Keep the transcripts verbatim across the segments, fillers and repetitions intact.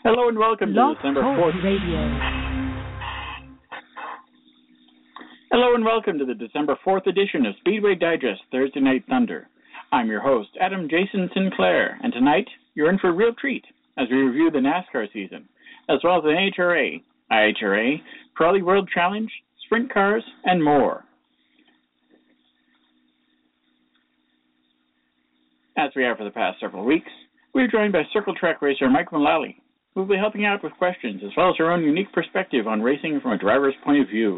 Hello and welcome to Blog December Talk fourth. Radio. Hello and welcome to the December fourth edition of Speedway Digest Thursday Night Thunder. I'm your host, Adam Jason Sinclair, and tonight you're in for a real treat as we review the NASCAR season, as well as the N H R A, I H R A, Pirelli World Challenge, sprint cars, and more. As we have for the past several weeks, we're joined by Circle Track racer Mike Mullally, who will be helping out with questions as well as her own unique perspective on racing from a driver's point of view.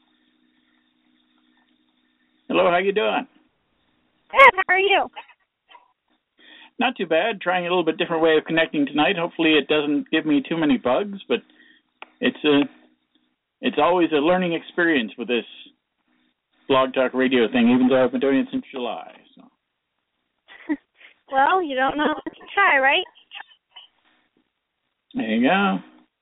Hello, how you doing? Good, how are you? Not too bad. Trying a little bit different way of connecting tonight. Hopefully it doesn't give me too many bugs, but it's a, it's always a learning experience with this blog talk radio thing, even though I've been doing it since July. So. Well, you don't know unless you try, right? There you go.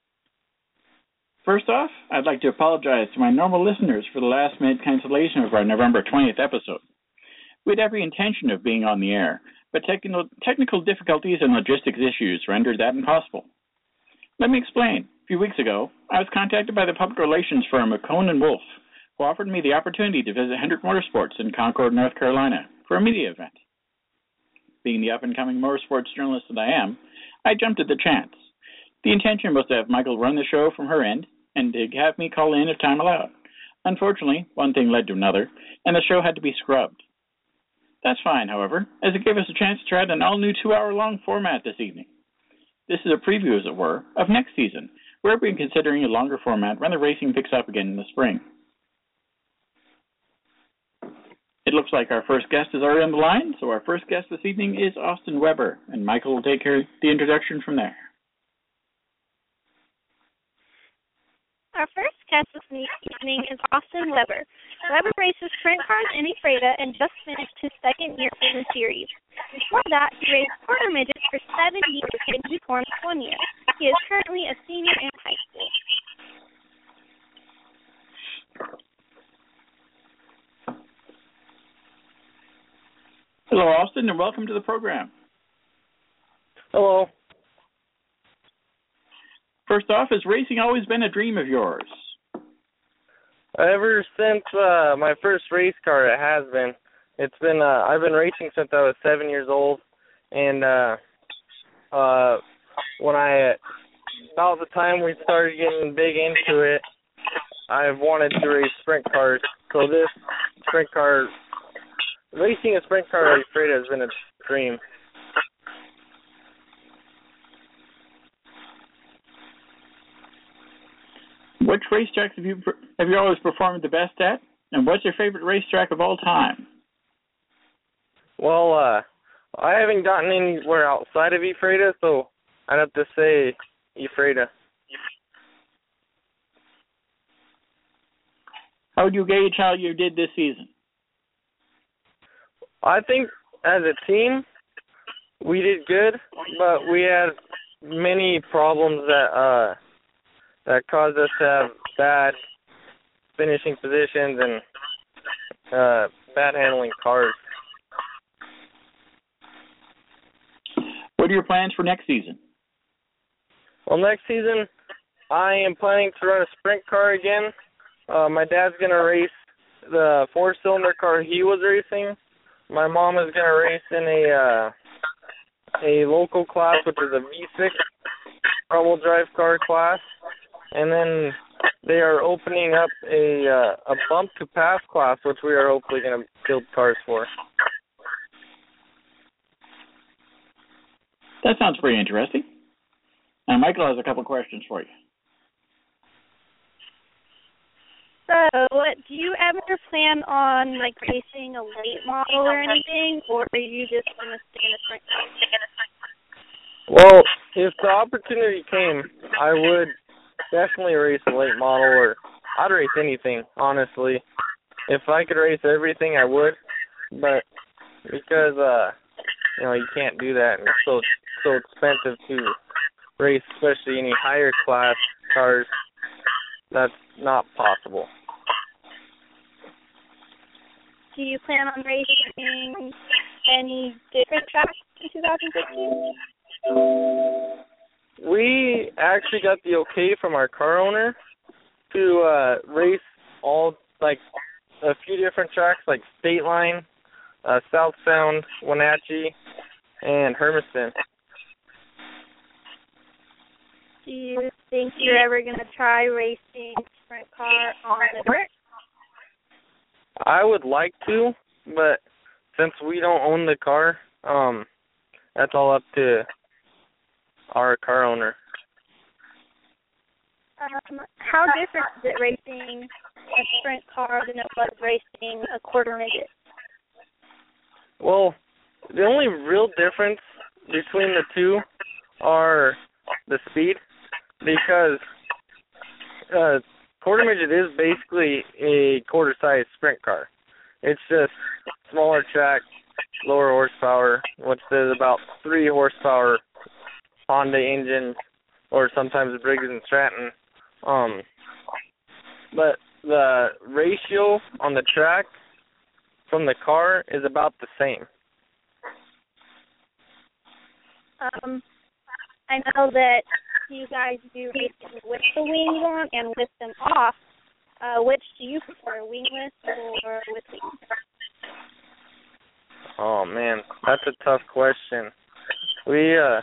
First off, I'd like to apologize to my normal listeners for the last-minute cancellation of our November twentieth episode. We had every intention of being on the air, but technical, technical difficulties and logistics issues rendered that impossible. Let me explain. A few weeks ago, I was contacted by the public relations firm of Cohn and Wolfe, who offered me the opportunity to visit Hendrick Motorsports in Concord, North Carolina, for a media event. Being the up-and-coming motorsports journalist that I am, I jumped at the chance. The intention was to have Michael run the show from her end and to have me call in if time allowed. Unfortunately, one thing led to another, and the show had to be scrubbed. That's fine, however, as it gave us a chance to try out an all-new two-hour-long format this evening. This is a preview, as it were, of next season, where we're considering a longer format when the racing picks up again in the spring. It looks like our first guest is already on the line, so our first guest this evening is Austin Weber, and Michael will take care of the introduction from there. Our first guest this evening is Austin Weber. Weber races sprint cars in Ephrata and just finished his second year in the series. Before that, he raced quarter midgets for seven years and unicorns one year. He is currently a senior in high school. Hello, Austin, and welcome to the program. Hello. First off, has racing always been a dream of yours? Ever since uh, my first race car, it has been. It's been. Uh, I've been racing since I was seven years old, and uh, uh, when I about the time we started getting big into it, I've wanted to race sprint cars. So this sprint car, racing a sprint car at Ephrata has been a dream. Which racetracks have you have you always performed the best at, and what's your favorite racetrack of all time? Well, uh, I haven't gotten anywhere outside of Ephrata, so I'd have to say Ephrata. How would you gauge how you did this season? I think as a team, we did good, but we had many problems that uh, that caused us to have bad finishing positions and uh, bad handling cars. What are your plans for next season? Well, next season, I am planning to run a sprint car again. Uh, my dad's going to race the four-cylinder car he was racing. My mom is going to race in a uh, a local class, which is a V six front-wheel drive car class. And then they are opening up a uh, a bump to pass class, which we are hopefully going to build cars for. That sounds pretty interesting. And Michael has a couple questions for you. So, do you ever plan on like racing a late model or anything, or are you just going to stay in a sprint car? Well, if the opportunity came, I would definitely race a late model, or I'd race anything, honestly. If I could race everything, I would, but because, uh, you know, you can't do that, and it's so, so expensive to race, especially any higher class cars, that's not possible. Do you plan on racing any different tracks in twenty fifteen? We we actually got the okay from our car owner to uh, race all, like, a few different tracks, like State Line, uh, South Sound, Wenatchee, and Hermiston. Do you think you're ever going to try racing sprint car on the dirt? I would like to, but since we don't own the car, um, that's all up to our car owner. Um, how different is it racing a sprint car than it was racing a quarter midget? Well, the only real difference between the two are the speed, because uh, quarter midget is basically a quarter-sized sprint car. It's just smaller track, lower horsepower, which is about three horsepower Honda engine, or sometimes Briggs and Stratton. Um, but the ratio on the track from the car is about the same. Um, I know that you guys do racing with the wings on and with them off. Uh, which do you prefer, wingless or with wings? Oh man, that's a tough question. We, uh,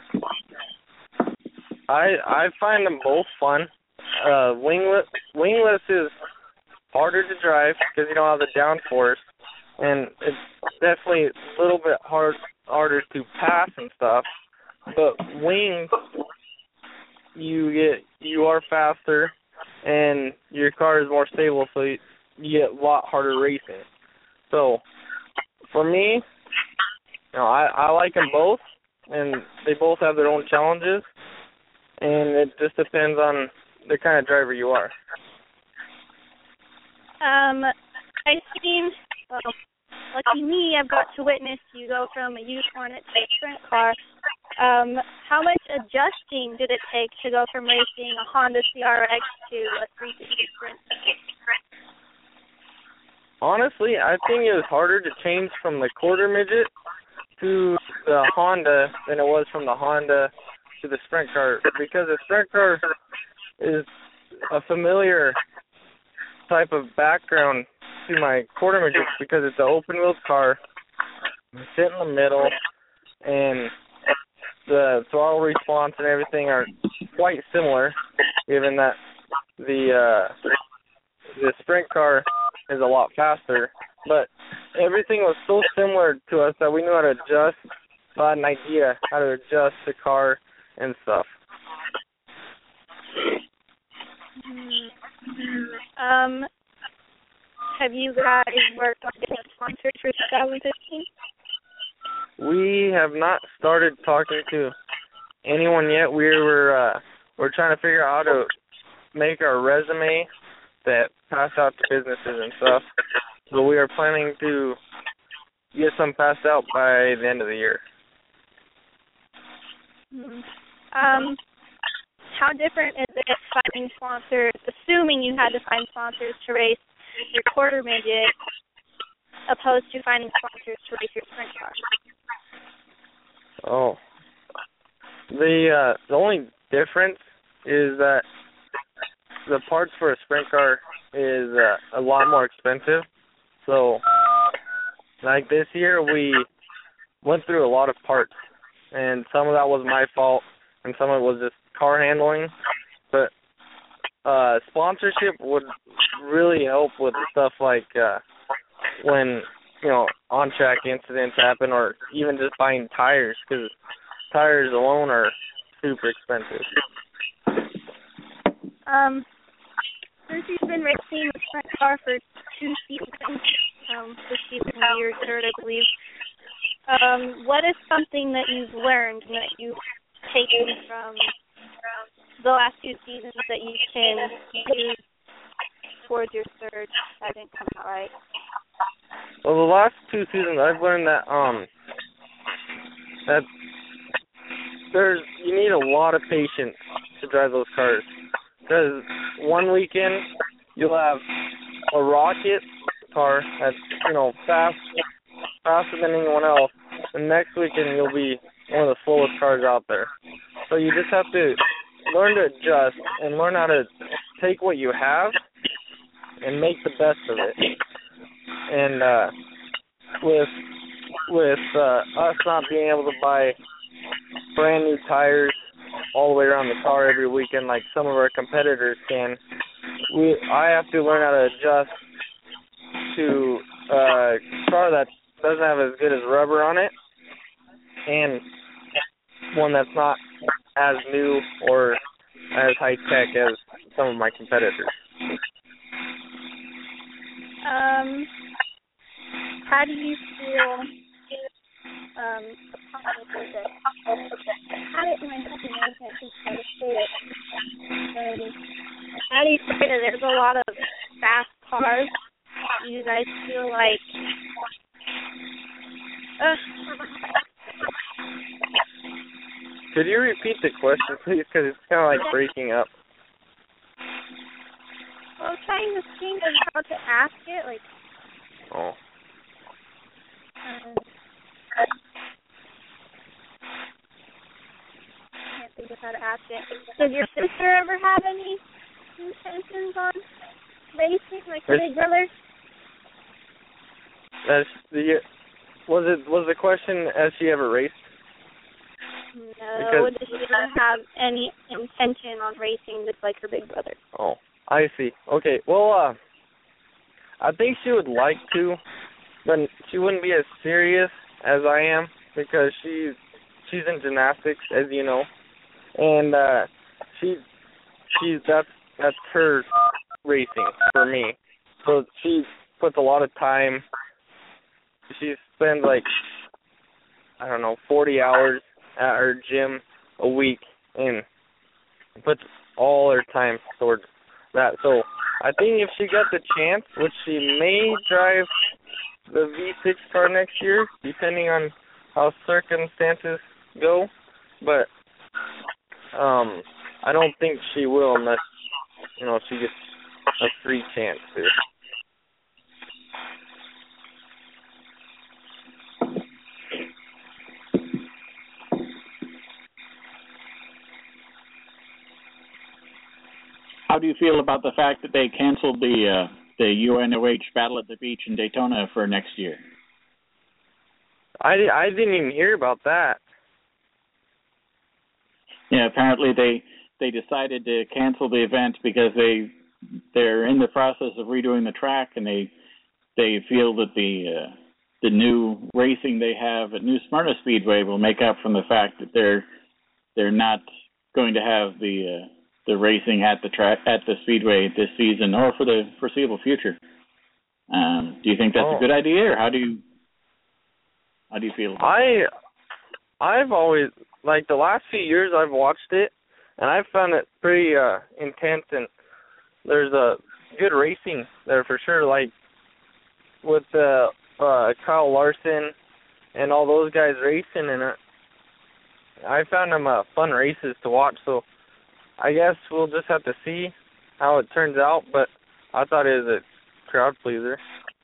I I find them both fun. Uh, wingless wingless is harder to drive because you don't have the downforce, and it's definitely a little bit hard harder to pass and stuff. But wings, you get you are faster, and your car is more stable, so you, you get a lot harder racing. So for me, you know, I, I like them both, and they both have their own challenges, and it just depends on the kind of driver you are. Um, I've seen, well, lucky me, I've got to witness you go from a used Hornet to a sprint car. Um, how much adjusting did it take to go from racing a Honda C R X to a three fifty Sprint? Honestly, I think it was harder to change from the quarter midget to the Honda than it was from the Honda to the sprint car, because the sprint car is a familiar type of background to my quarter midget because it's an open-wheeled car, sit in the middle, and the throttle response and everything are quite similar, given that the uh, the sprint car is a lot faster. But everything was so similar to us that we knew how to adjust, so I had an idea how to adjust the car and stuff. Um, have you guys worked on getting sponsors for twenty fifteen? We have not started talking to anyone yet. We were uh, we're trying to figure out how to make our resume that pass out to businesses and stuff. So we are planning to get some passed out by the end of the year. Um, how different is it finding sponsors, assuming you had to find sponsors to race your quarter midget, opposed to finding sponsors to race your sprint car? Oh, the uh, the only difference is that the parts for a sprint car is uh, a lot more expensive. So, like this year, we went through a lot of parts, and some of that was my fault, and some of it was just car handling. But uh, sponsorship would really help with stuff like uh, when, you know, on-track incidents happen, or even just buying tires, because tires alone are super expensive. Um, since you've been racing the sprint car for two seasons, um, this season will be your third, I believe, um, what is something that you've learned and that you've taken from the last two seasons that you can use towards your third? That didn't come out right. Well, the last two seasons, I've learned that um that there's you need a lot of patience to drive those cars. Because one weekend you'll have a rocket car that's, you know, fast, faster than anyone else, and next weekend you'll be one of the slowest cars out there. So you just have to learn to adjust and learn how to take what you have and make the best of it. And uh, with with uh, us not being able to buy brand new tires all the way around the car every weekend like some of our competitors can, we I have to learn how to adjust to a car that doesn't have as good as rubber on it and one that's not as new or as high tech as some of my competitors. Um, how do you feel? Um, how did my can't just try to say it? Um, how do you feel that there's a lot of fast cars? Do you guys feel like? Uh, Could you repeat the question, please? Because it's kind of like breaking up. I was trying to think of how to ask it, like. Oh. Um, I can't think of how to ask it. Does your sister ever have any intentions on racing, like her big brother? That's the was it was the question, has she ever raced? No. Because, does she ever have any intention on racing just like her big brother? Oh, I see. Okay. Well, uh, I think she would like to, but she wouldn't be as serious as I am because she's she's in gymnastics, as you know, and uh, she she's that's that's her racing for me. So she puts a lot of time. She spends like I don't know forty hours at her gym a week and puts all her time towards that. So I think if she got the chance, which she may drive the V six car next year, depending on how circumstances go, but um, I don't think she will unless, you know, she gets a free chance to. How do you feel about the fact that they canceled the uh, the U N O H Battle at the Beach in Daytona for next year? I, I didn't even hear about that. Yeah, apparently they they decided to cancel the event because they they're in the process of redoing the track, and they they feel that the uh, the new racing they have at New Smyrna Speedway will make up from the fact that they're they're not going to have the uh, the racing at the track at the speedway this season or for the foreseeable future. Um, do you think that's oh. a good idea, or how do you how do you feel about I that? I've always like the last few years I've watched it, and I've found it pretty uh, intense, and there's a good racing there for sure. Like with uh, uh, Kyle Larson and all those guys racing in it, I found them uh, fun races to watch. So I guess we'll just have to see how it turns out, but I thought it was a crowd pleaser.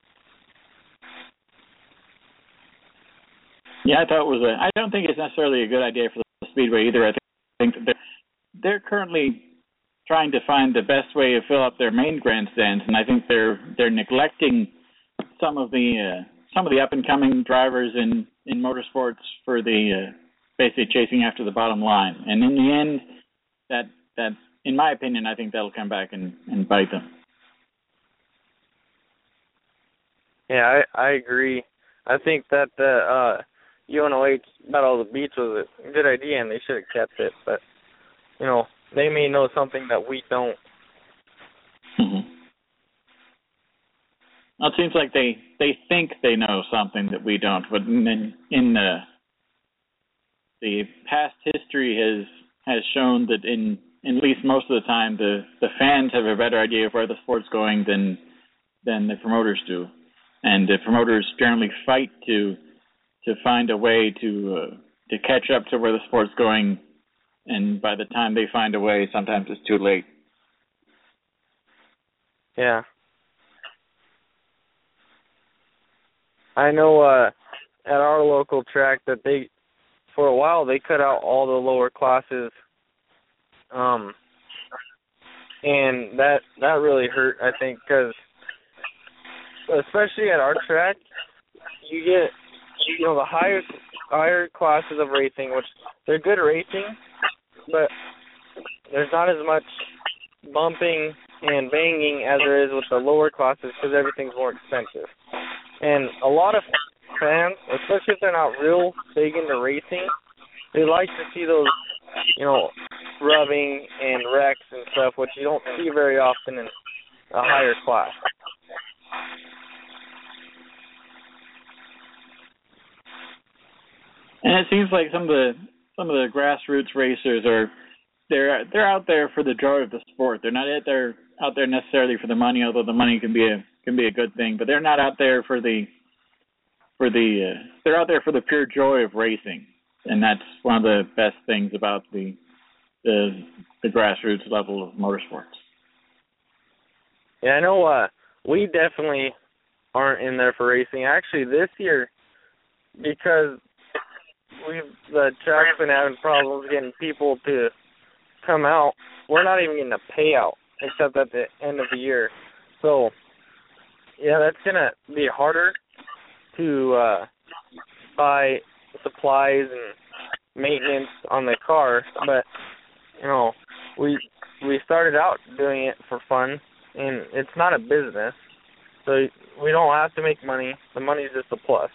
Yeah, I thought it was a. I don't think it's necessarily a good idea for the speedway either. I think that they're, they're currently trying to find the best way to fill up their main grandstands, and I think they're they're neglecting some of the uh, some of the up and coming drivers in, in motorsports for the uh, basically chasing after the bottom line. And in the end, that that in my opinion, I think that'll come back and, and bite them. Yeah, I I agree. I think that the uh, U N O H Battle of the Beach was a good idea, and they should have kept it. But you know, they may know something that we don't. Mm-hmm. Well, it seems like they, they think they know something that we don't, but in, in the the past history has has shown that in, in at least most of the time the, the fans have a better idea of where the sport's going than than the promoters do, and the promoters generally fight to to find a way to uh, to catch up to where the sport's going, and by the time they find a way, sometimes it's too late. Yeah. I know uh, at our local track that they, for a while, they cut out all the lower classes Um, and that that really hurt, I think, because especially at our track, you get, you know, the higher higher classes of racing, which they're good racing, but there's not as much bumping and banging as there is with the lower classes because everything's more expensive. And a lot of fans, especially if they're not real big into racing, they like to see those, you know, rubbing and wrecks and stuff, which you don't see very often in a higher class. And it seems like some of the some of the grassroots racers are they're they're out there for the joy of the sport. They're not out there out there necessarily for the money, although the money can be a can be a good thing. But they're not out there for the for the uh, they're out there for the pure joy of racing, and that's one of the best things about the the, the grassroots level of motorsports. Yeah, I know. Uh, we definitely aren't in there for racing. Actually, this year, because we've the track's been having problems getting people to come out, we're not even getting a payout except at the end of the year. So, yeah, that's gonna be harder to uh, buy supplies and maintenance on the car. But you know, we we started out doing it for fun, and it's not a business, so we don't have to make money. The money's just a plus.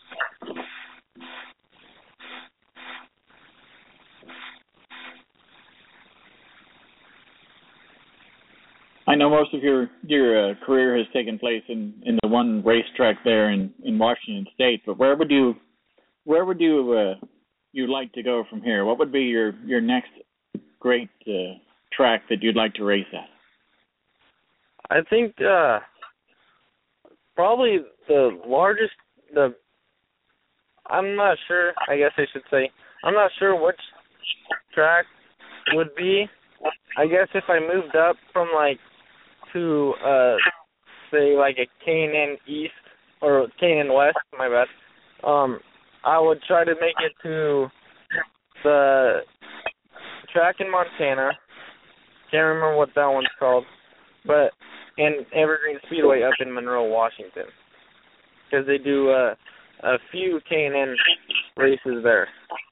I know most of your your uh, career has taken place in, in the one racetrack there in, in Washington State, but where would you where would you uh, you like to go from here? What would be your, your next great uh, track that you'd like to race at? I think uh, probably the largest the I'm not sure. I guess I should say I'm not sure which track would be. I guess if I moved up from like to uh say like a K and N East or K and N West, my bad. Um, I would try to make it to the track in Montana. Can't remember what that one's called, but and Evergreen Speedway up in Monroe, Washington, because they do uh, a few K and N races there.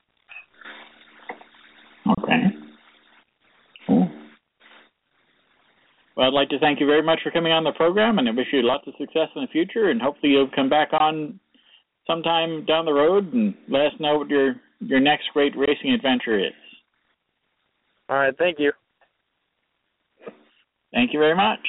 Okay. Cool. Well, I'd like to thank you very much for coming on the program, and I wish you lots of success in the future, and hopefully you'll come back on sometime down the road and let us know what your, your next great racing adventure is. All right, thank you. Thank you very much.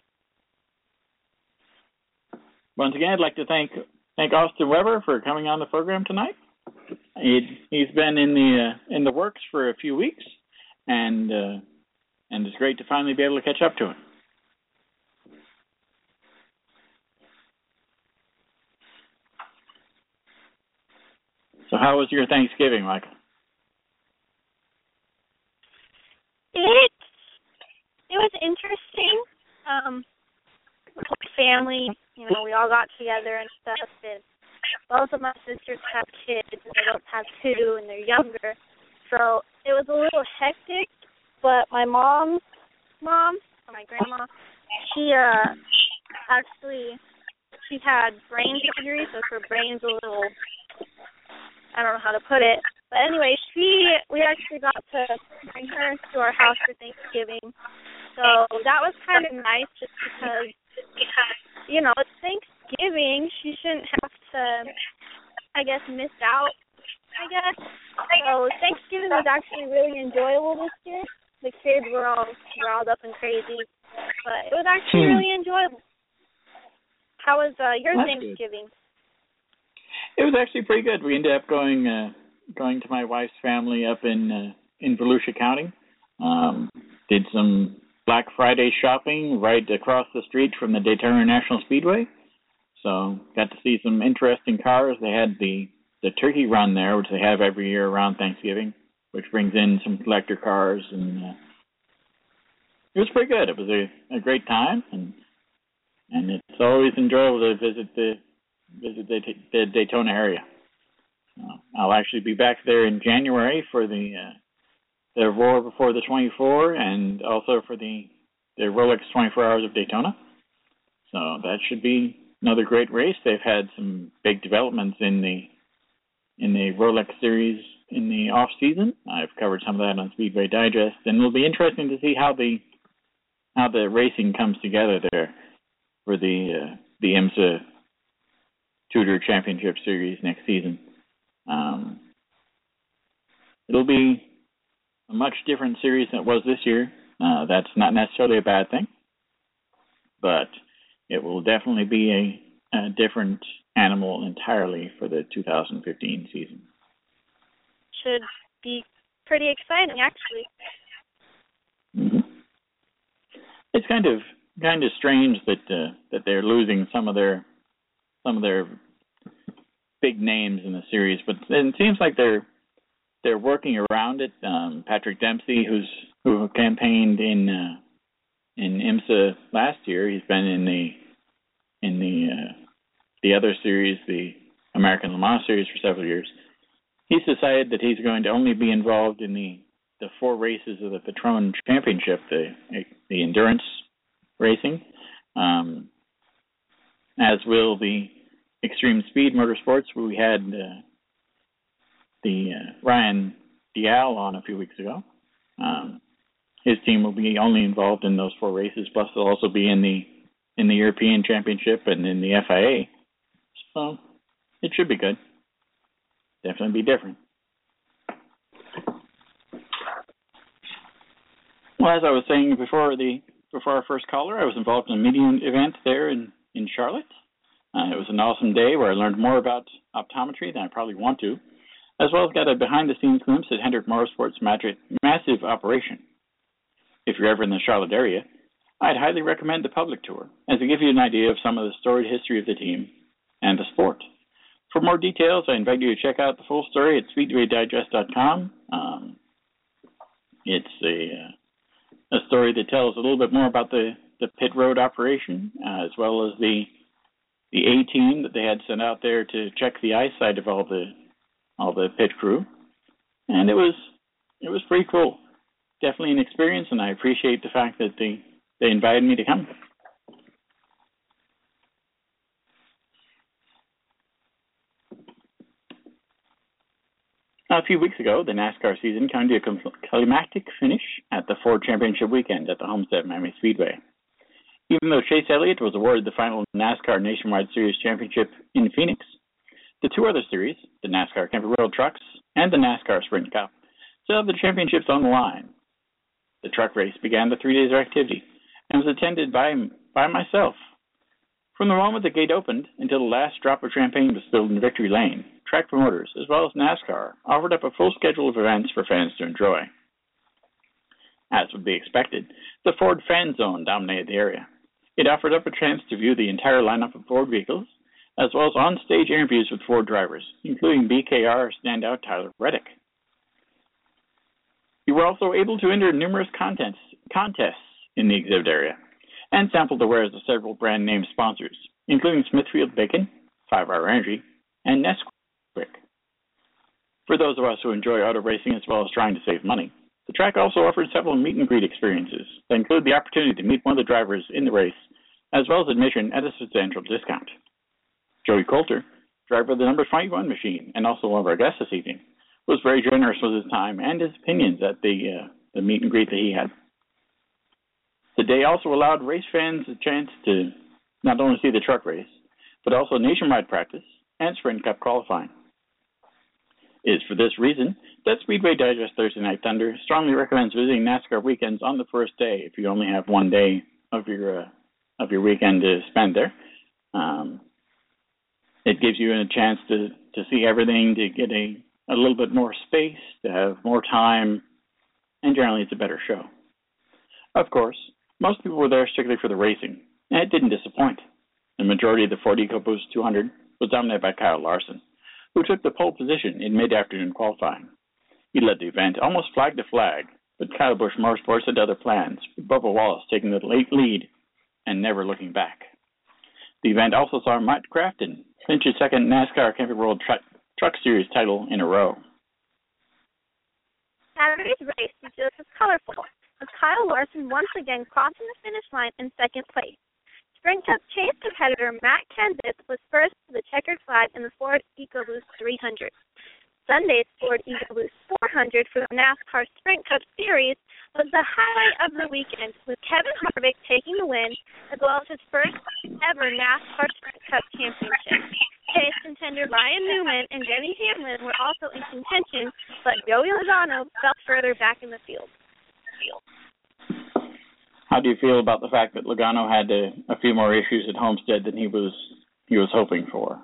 Once again, I'd like to thank thank Austin Weber for coming on the program tonight. He he's been in the uh, in the works for a few weeks, and uh, and it's great to finally be able to catch up to him. So, how was your Thanksgiving, Michael? It it was interesting. Um, with my family, you know, we all got together and stuff. And both of my sisters have kids, and they both have two, and they're younger. So it was a little hectic. But my mom's mom, or my grandma, she uh actually she had brain surgery, so her brain's a little, I don't know how to put it. But anyway, she we actually got to bring her to our house for Thanksgiving. So that was kind of nice just because, you know, it's Thanksgiving. She shouldn't have to, I guess, miss out, I guess. So Thanksgiving was actually really enjoyable this year. The kids were all riled up and crazy, but it was actually hmm. really enjoyable. How was uh, your That's Thanksgiving? Good. It was actually pretty good. We ended up going uh, going to my wife's family up in uh, in Volusia County. Um, did some Black Friday shopping right across the street from the Daytona National Speedway. So got to see some interesting cars. They had the, the turkey run there, which they have every year around Thanksgiving, which brings in some collector cars. And uh, it was pretty good. It was a, a great time, and and it's always enjoyable to visit the visit the, the Daytona area. Uh, I'll actually be back there in January for the uh, the Roar before the twenty-four, and also for the the Rolex twenty-four Hours of Daytona. So that should be another great race. They've had some big developments in the in the Rolex series in the off season. I've covered some of that on Speedway Digest, and it'll be interesting to see how the how the racing comes together there for the uh, the IMSA Tudor Championship Series next season. Um, it'll be a much different series than it was this year. Uh, that's not necessarily a bad thing, but it will definitely be a, a different animal entirely for the two thousand fifteen season. Should be pretty exciting, actually. Mm-hmm. It's kind of kind of strange that uh, that they're losing some of their some of their big names in the series, but it seems like they're they're working around it. Um, Patrick Dempsey, who's who campaigned in uh, in IMSA last year, he's been in the in the uh, the other series, the American Le Mans series, for several years. He's decided that he's going to only be involved in the, the four races of the Patron Championship, the the endurance racing, um, as will the Extreme Speed Motorsports, where we had uh, the uh, Ryan Dial on a few weeks ago. Um, his team will be only involved in those four races, plus they'll also be in the in the European Championship and in the F I A. So it should be good. Definitely be different. Well, as I was saying before the before our first caller, I was involved in a media event there in, in Charlotte. Uh, it was an awesome day where I learned more about optometry than I probably want to, as well as got a behind-the-scenes glimpse at Hendrick Motorsports' massive operation. If you're ever in the Charlotte area, I'd highly recommend the public tour, as it gives you an idea of some of the storied history of the team and the sport. For more details, I invite you to check out the full story at speedway digest dot com. Um, it's a, uh, a story that tells a little bit more about the, the pit road operation, uh, as well as the the A team that they had sent out there to check the eyesight of all the all the pit crew, and it was it was pretty cool. Definitely an experience, and I appreciate the fact that they they invited me to come. A few weeks ago, the NASCAR season came to a climactic finish at the Ford Championship weekend at the Homestead Miami Speedway. Even though Chase Elliott was awarded the final NASCAR Nationwide Series Championship in Phoenix, the two other series, the NASCAR Camping World Trucks and the NASCAR Sprint Cup, still have the championships on the line. The truck race began the three days of activity and was attended by by myself. From the moment the gate opened until the last drop of champagne was spilled in Victory Lane, track promoters, as well as NASCAR, offered up a full schedule of events for fans to enjoy. As would be expected, the Ford Fan Zone dominated the area. It offered up a chance to view the entire lineup of Ford vehicles, as well as on-stage interviews with Ford drivers, including B K R standout Tyler Reddick. You were also able to enter numerous contests, contests in the exhibit area, and sample the wares of several brand-name sponsors, including Smithfield Bacon, Five Hour Energy, and Nesquik. For those of us who enjoy auto racing as well as trying to save money, the track also offered several meet-and-greet experiences that include the opportunity to meet one of the drivers in the race, as well as admission at a substantial discount. Joey Coulter, driver of the number twenty-one machine and also one of our guests this evening, was very generous with his time and his opinions at the uh, the meet-and-greet that he had. The day also allowed race fans a chance to not only see the truck race, but also nationwide practice and Sprint Cup qualifying. It is for this reason that Speedway Digest Thursday Night Thunder strongly recommends visiting NASCAR weekends on the first day if you only have one day of your uh, of your weekend to spend there. Um, it gives you a chance to, to see everything, to get a, a little bit more space, to have more time, and generally it's a better show. Of course, most people were there strictly for the racing, and it didn't disappoint. The majority of the Ford EcoBoost two hundred was dominated by Kyle Larson, who took the pole position in mid-afternoon qualifying. He led the event almost flag to flag, but Kyle Busch Motorsports had other plans, with Bubba Wallace taking the late lead and never looking back. The event also saw Matt Crafton clinch his second NASCAR Camping World Truck, Truck Series title in a row. Saturday's race was just as colorful, with Kyle Larson once again crossing the finish line in second place. Sprint Cup Chase competitor Matt Kenseth was first to the checkered flag in the Ford EcoBoost three hundred. Sunday's Ford EcoBoost four hundred for the NASCAR Sprint Cup Series was the highlight of the weekend, with Kevin Harvick taking the win, as well as his first ever NASCAR Sprint Cup championship. Chase contender Ryan Newman and Denny Hamlin were also in contention, but Joey Logano fell further back in the field. How do you feel about the fact that Logano had a, a few more issues at Homestead than he was he was hoping for?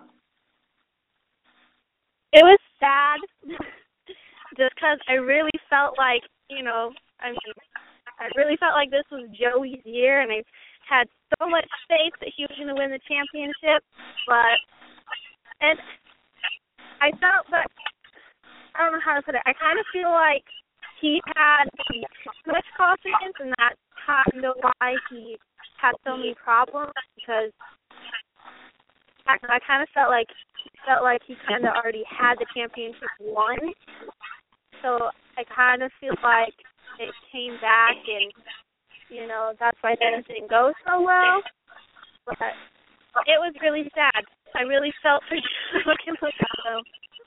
It was sad, just because I really felt like, you know, I mean, I really felt like this was Joey's year, and I had so much faith that he was going to win the championship, but, and I felt that, I don't know how to put it, I kind of feel like he had too much confidence, and that's kind of why he had so many problems, because I, I kind of felt like felt like he kind of already had the championship won. So I kind of feel like it came back, and, you know, that's why things didn't go so well. But it was really sad. I really felt for looking like that.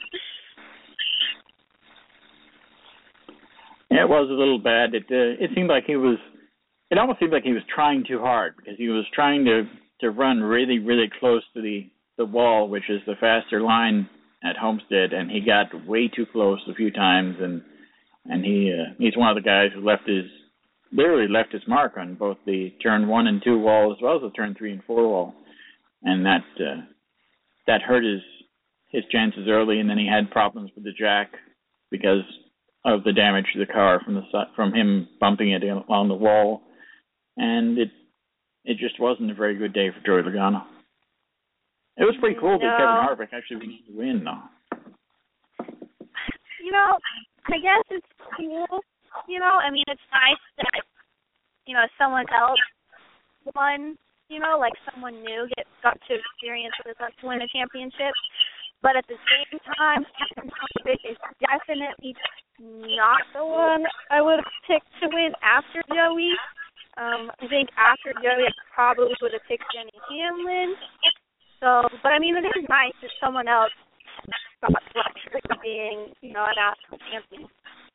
Yeah, it was a little bad. It uh, it seemed like he was. It almost seemed like he was trying too hard, because he was trying to, to run really, really close to the, the wall, which is the faster line at Homestead, and he got way too close a few times, and and he uh, he's one of the guys who left his literally left his mark on both the turn one and two wall as well as the turn three and four wall, and that uh, that hurt his his chances early, and then he had problems with the jack because of the damage to the car from the from him bumping it along the wall, and it it just wasn't a very good day for Joey Logano. It was pretty cool no. that Kevin Harvick actually began to win, though. You know, I guess it's cool. You know, I mean, it's nice that, you know, someone else won. You know, like someone new get got to experience what it's like to win a championship. But at the same time, Kevin Harvick is definitely not the one I would have picked to win after Joey. Um, I think after Joey, I probably would have picked Denny Hamlin. So, but I mean, it is nice that someone else got the luxury of being, you know, an national champion.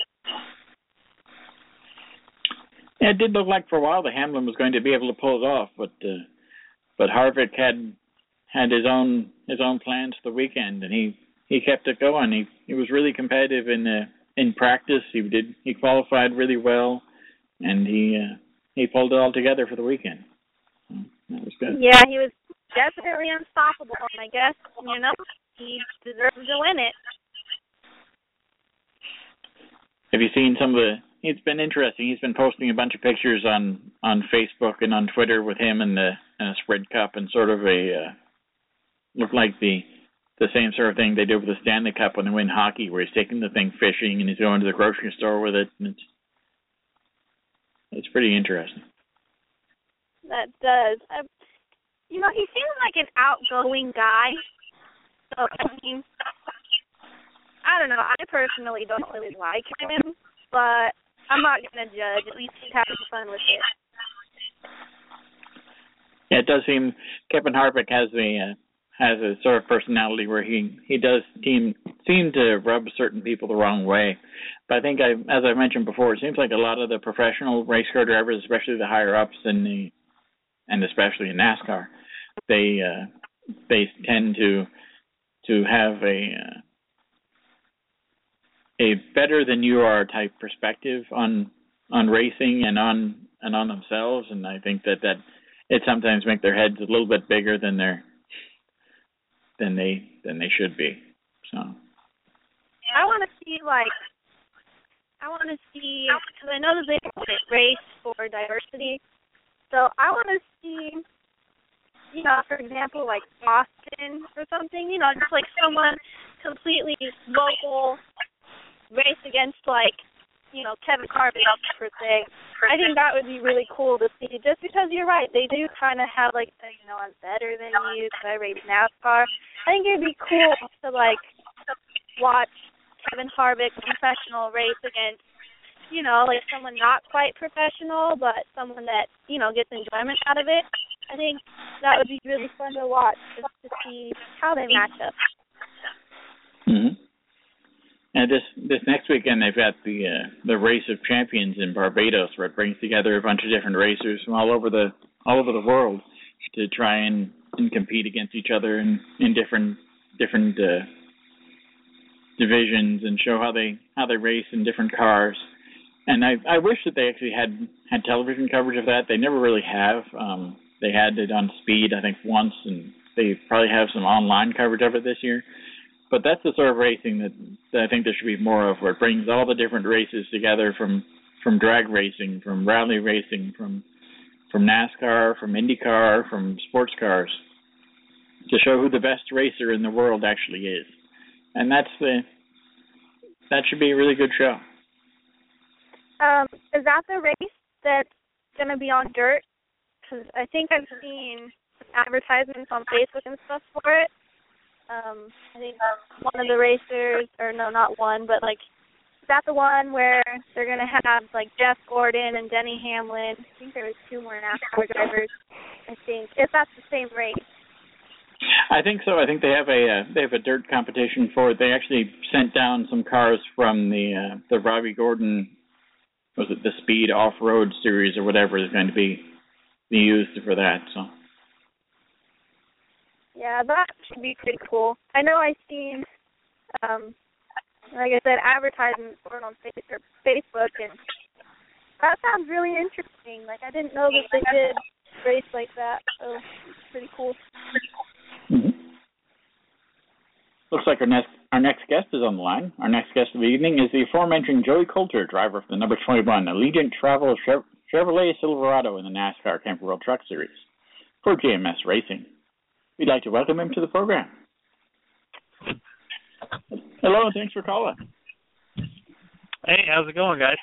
Yeah, it did look like for a while that Hamlin was going to be able to pull it off, but uh, but Harvick had had his own his own plans for the weekend, and he, he kept it going. He he was really competitive in the in practice. He did he qualified really well, and he uh, he pulled it all together for the weekend. So that was good. Yeah, he was definitely unstoppable, and I guess, you know, he deserves to win it. Have you seen some of the... It's been interesting. He's been posting a bunch of pictures on, on Facebook and on Twitter with him and the uh, Sprint Cup, and sort of a... Uh, looked like the the same sort of thing they did with the Stanley Cup when they win hockey, where he's taking the thing fishing and he's going to the grocery store with it, and it's, it's pretty interesting. That does. I, you know, he seems like an outgoing guy. So, I mean, I don't know. I personally don't really like him, but I'm not going to judge. At least he's having fun with it. Yeah, it does seem Kevin Harvick has a uh, has a sort of personality where he, he does seem seem to rub certain people the wrong way. But I think, I, as I mentioned before, it seems like a lot of the professional race car drivers, especially the higher ups in the and especially in NASCAR, they uh, they tend to to have a uh, a better than you are type perspective on on racing and on and on themselves, and I think that, that it sometimes make their heads a little bit bigger than their than they than they should be. So I want to see like I want to see because I know that they race for diversity. So I want to see, you know, for example, like Austin or something, you know, just like someone completely local race against, like, you know, Kevin Harvick, per se. I think that would be really cool to see, just because you're right. They do kind of have, like, the, you know, I'm better than you because I race NASCAR. I think it would be cool to, like, watch Kevin Harvick professional race against you know, like someone not quite professional, but someone that, you know, gets enjoyment out of it, I think that would be really fun to watch, just to see how they match up. Mm-hmm. And this this next weekend they've got the uh, the Race of Champions in Barbados, where it brings together a bunch of different racers from all over the all over the world to try and, and compete against each other in, in different different uh, divisions and show how they how they race in different cars. And I I wish that they actually had had television coverage of that. They never really have. Um, they had it on Speed, I think, once, and they probably have some online coverage of it this year. But that's the sort of racing that, that I think there should be more of, where it brings all the different races together, from, from drag racing, from rally racing, from from NASCAR, from IndyCar, from sports cars, to show who the best racer in the world actually is. And that's the that should be a really good show. Um, is that the race that's going to be on dirt? Because I think I've seen advertisements on Facebook and stuff for it. Um, I think one of the racers, or no, not one, but like, is that the one where they're going to have like Jeff Gordon and Denny Hamlin? I think there was two more NASCAR drivers, I think, if that's the same race. I think so. I think they have a uh, they have a dirt competition for it. They actually sent down some cars from the uh, the Robbie Gordon, was it the Speed Off-Road Series or whatever is going to be, be used for that. So. Yeah, that should be pretty cool. I know I've seen, um, like I said, advertisements for it on Facebook, and that sounds really interesting. Like, I didn't know that they did race like that, so it's pretty cool. Mm-hmm. Looks like our next our next guest is on the line. Our next guest of the evening is the aforementioned Joey Coulter, driver for the number twenty-one Allegiant Travel Chevrolet Silverado in the NASCAR Camping World Truck Series for J M S Racing. We'd like to welcome him to the program. Hello, and thanks for calling. Hey, how's it going, guys?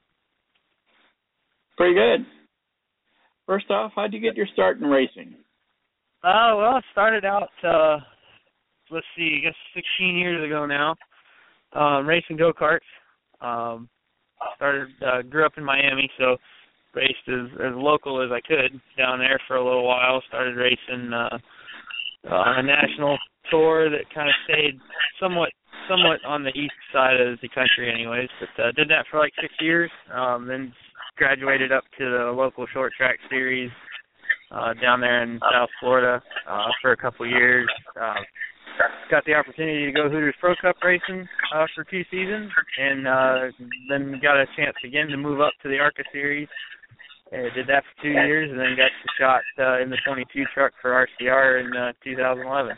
Pretty good. First off, how'd you get your start in racing? Uh, well, I started out, uh, let's see, I guess sixteen years ago now, um, racing go-karts. Um, started, uh, grew up in Miami, so raced as, as local as I could down there for a little while. Started racing uh, on a national tour that kind of stayed somewhat somewhat on the east side of the country anyways, but uh, did that for like six years, um, then graduated up to the local short track series uh, down there in South Florida uh, for a couple years. Uh, got the opportunity to go Hooters Pro Cup racing uh, for two seasons, and uh, then got a chance again to move up to the ARCA series. Uh, did that for two years, and then got the shot uh, in the twenty-two truck for R C R in uh, two thousand eleven.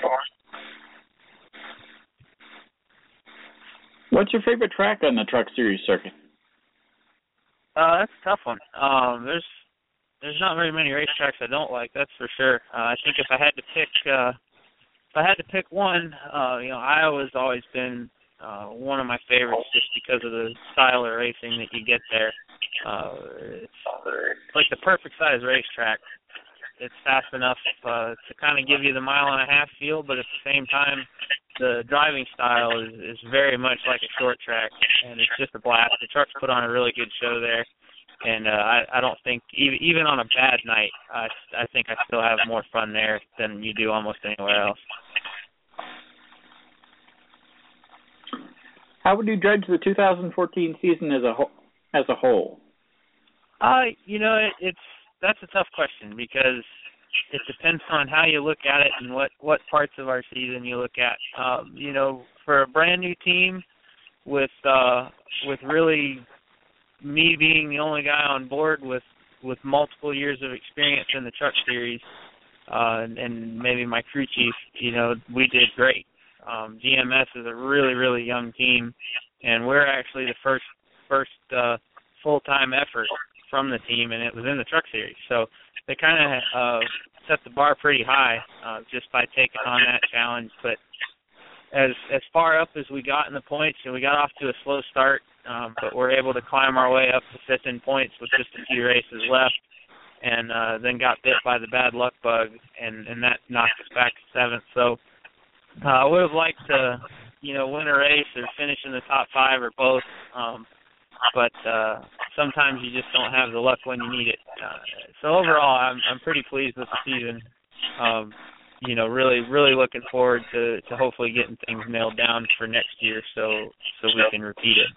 What's your favorite track on the truck series circuit? Uh, that's a tough one. Um, there's there's not very many racetracks I don't like, that's for sure. Uh, I think if I had to pick uh, if I had to pick one, uh, you know, Iowa's always been uh, one of my favorites just because of the style of racing that you get there. Uh, it's like the perfect size racetrack. It's fast enough uh, to kind of give you the mile and a half feel, but at the same time, the driving style is, is very much like a short track, and it's just a blast. The trucks put on a really good show there, and uh, I, I don't think, even, even on a bad night, I, I think I still have more fun there than you do almost anywhere else. How would you judge the two thousand fourteen season as a whole? As a whole? Uh, you know, it, it's that's a tough question because it depends on how you look at it and what, what parts of our season you look at. Um, you know, for a brand new team with uh, with really me being the only guy on board with, with multiple years of experience in the truck series, uh, and, and maybe my crew chief, you know, we did great. Um, G M S is a really, really young team, and we're actually the first first uh, full-time effort from the team, and it was in the truck series. So they kind of uh, set the bar pretty high uh, just by taking on that challenge. But as as far up as we got in the points, and we got off to a slow start, um, but we're able to climb our way up to fifth in points with just a few races left, and uh, then got bit by the bad luck bug, and, and that knocked us back to seventh. So uh, I would have liked to, you know, win a race or finish in the top five or both. Um, but uh, sometimes you just don't have the luck when you need it. Uh, so overall, I'm I'm pretty pleased with the season. Um, you know, really really looking forward to, to hopefully getting things nailed down for next year, so so we can repeat it.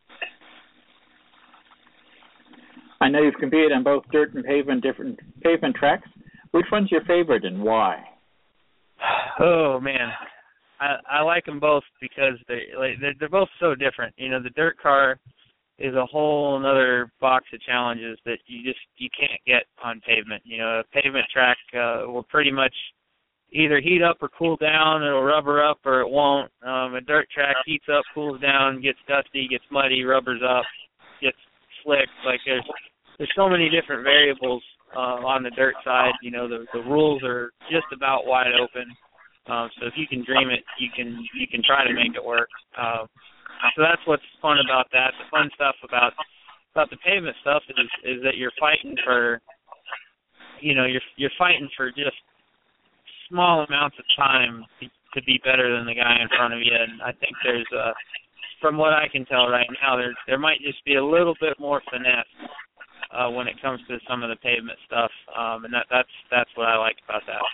I know you've competed on both dirt and pavement, different pavement tracks. Which one's your favorite and why? Oh man, I I like them both because they like, they're they're both so different. You know, the dirt car is a whole another box of challenges that you just you can't get on pavement. You know, a pavement track uh, will pretty much either heat up or cool down. It'll rubber up or it won't. Um, a dirt track heats up, cools down, gets dusty, gets muddy, rubbers up, gets slick. Like there's there's so many different variables uh, on the dirt side. You know, the the rules are just about wide open. Um, so if you can dream it, you can you can try to make it work. Um, so that's what's fun about that. The fun stuff about about the pavement stuff is is that you're fighting for, you know, you're you're fighting for just small amounts of time to, to be better than the guy in front of you. And I think there's uh, from what I can tell right now, there there might just be a little bit more finesse uh, when it comes to some of the pavement stuff, um, and that that's that's what I like about that.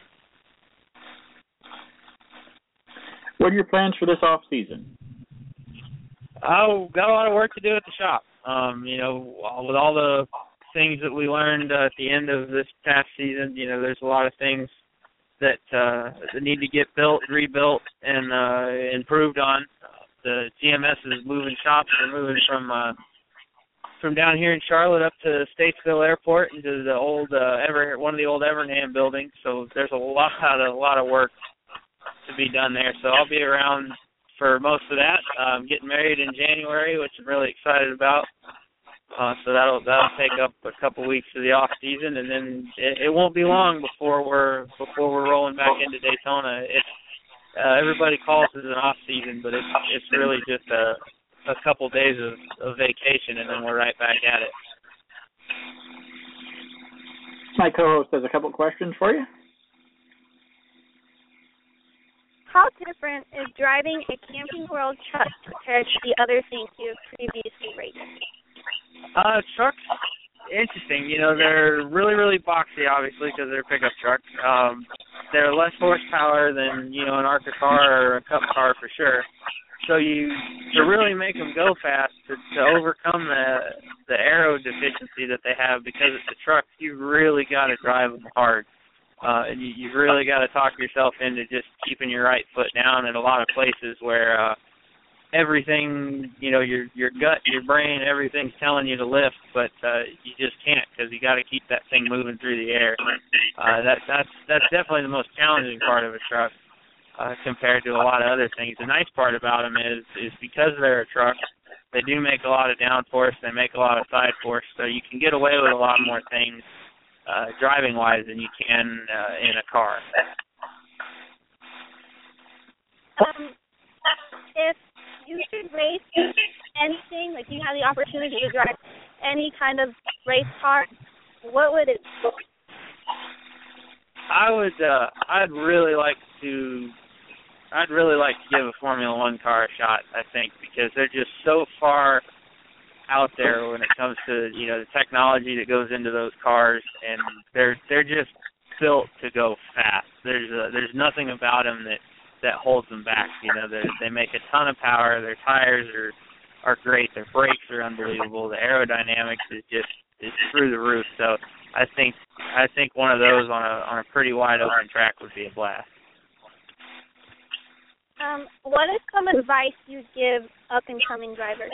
What are your plans for this off season? Oh, got a lot of work to do at the shop. Um, you know, with all the things that we learned uh, at the end of this past season, you know, there's a lot of things that uh, that need to get built, rebuilt, and uh, improved on. The G M S is moving shops. They're moving from uh, from down here in Charlotte up to Statesville Airport into the old uh, Ever one of the old Evernham buildings. So there's a lot a lot of work to be done there. So I'll be around for most of that. I'm getting married in January, which I'm really excited about. Uh, so that'll that'll take up a couple weeks of the off season, and then it, it won't be long before we're before we're rolling back into Daytona. It's uh, everybody calls it an off season, but it's it's really just a a couple days of, of vacation, and then we're right back at it. My co-host has a couple questions for you. How different is driving a Camping World truck compared to the other things you have previously raced? Uh, trucks, interesting. You know, they're really, really boxy, obviously, because they're pickup trucks. Um, they're less horsepower than, you know, an ARCA car or a Cup car for sure. So you to really make them go fast, to, to overcome the the aero deficiency that they have because it's a truck, you really got to drive them hard. Uh, and you, you've really got to talk yourself into just keeping your right foot down in a lot of places where uh, everything, you know, your your gut, your brain, everything's telling you to lift, but uh, you just can't because you got to keep that thing moving through the air. Uh, that that's that's definitely the most challenging part of a truck uh, compared to a lot of other things. The nice part about them is is because they're a truck, they do make a lot of downforce, they make a lot of side force, so you can get away with a lot more things Uh, driving-wise than you can uh, in a car. Um, if you could race anything, like you had the opportunity to drive any kind of race car, what would it be? I would. Uh, I'd really like to. I'd really like to give a Formula One car a shot. I think because they're just so far out there when it comes to, you know, the technology that goes into those cars, and they're they're just built to go fast. There's a, there's nothing about them that, that holds them back. You know, they they make a ton of power. Their tires are are great. Their brakes are unbelievable. The aerodynamics is just is through the roof. So I think I think one of those on a on a pretty wide open track would be a blast. Um, what is some advice you'd give up and coming drivers?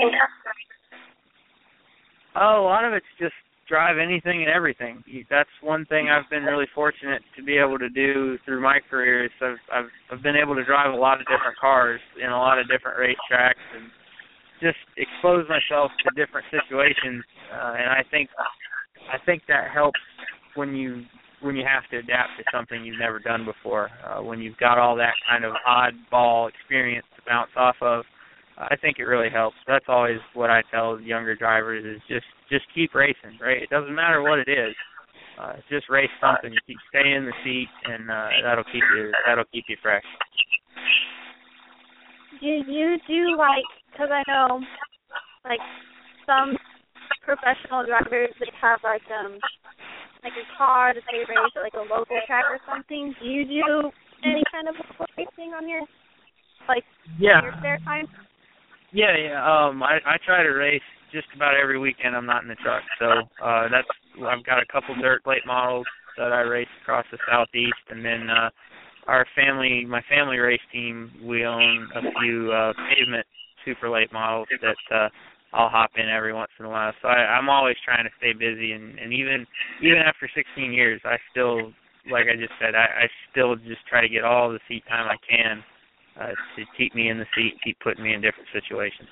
Oh, a lot of it's just drive anything and everything. That's one thing I've been really fortunate to be able to do through my career. Is I've, I've I've been able to drive a lot of different cars in a lot of different racetracks and just expose myself to different situations. Uh, and I think I think that helps when you when you have to adapt to something you've never done before. Uh, when you've got all that kind of oddball experience to bounce off of. I think it really helps. That's always what I tell younger drivers is just, just keep racing, right? It doesn't matter what it is. Uh, just race something. Keep stay in the seat, and uh, that'll keep you that'll keep you fresh. Do you do like? Because I know, like some professional drivers that have like um like a car that they race at like a local track or something. Do you do any kind of local racing on your like yeah. your spare time? Yeah, yeah. Um, I I try to race just about every weekend. I'm not in the truck, so uh, that's I've got a couple dirt late models that I race across the southeast, and then uh, our family, my family race team, we own a few uh, pavement super late models that uh, I'll hop in every once in a while. So I, I'm always trying to stay busy, and, and even even after sixteen years, I still, like I just said, I, I still just try to get all the seat time I can uh, to keep me in the seat, keep putting me in different situations.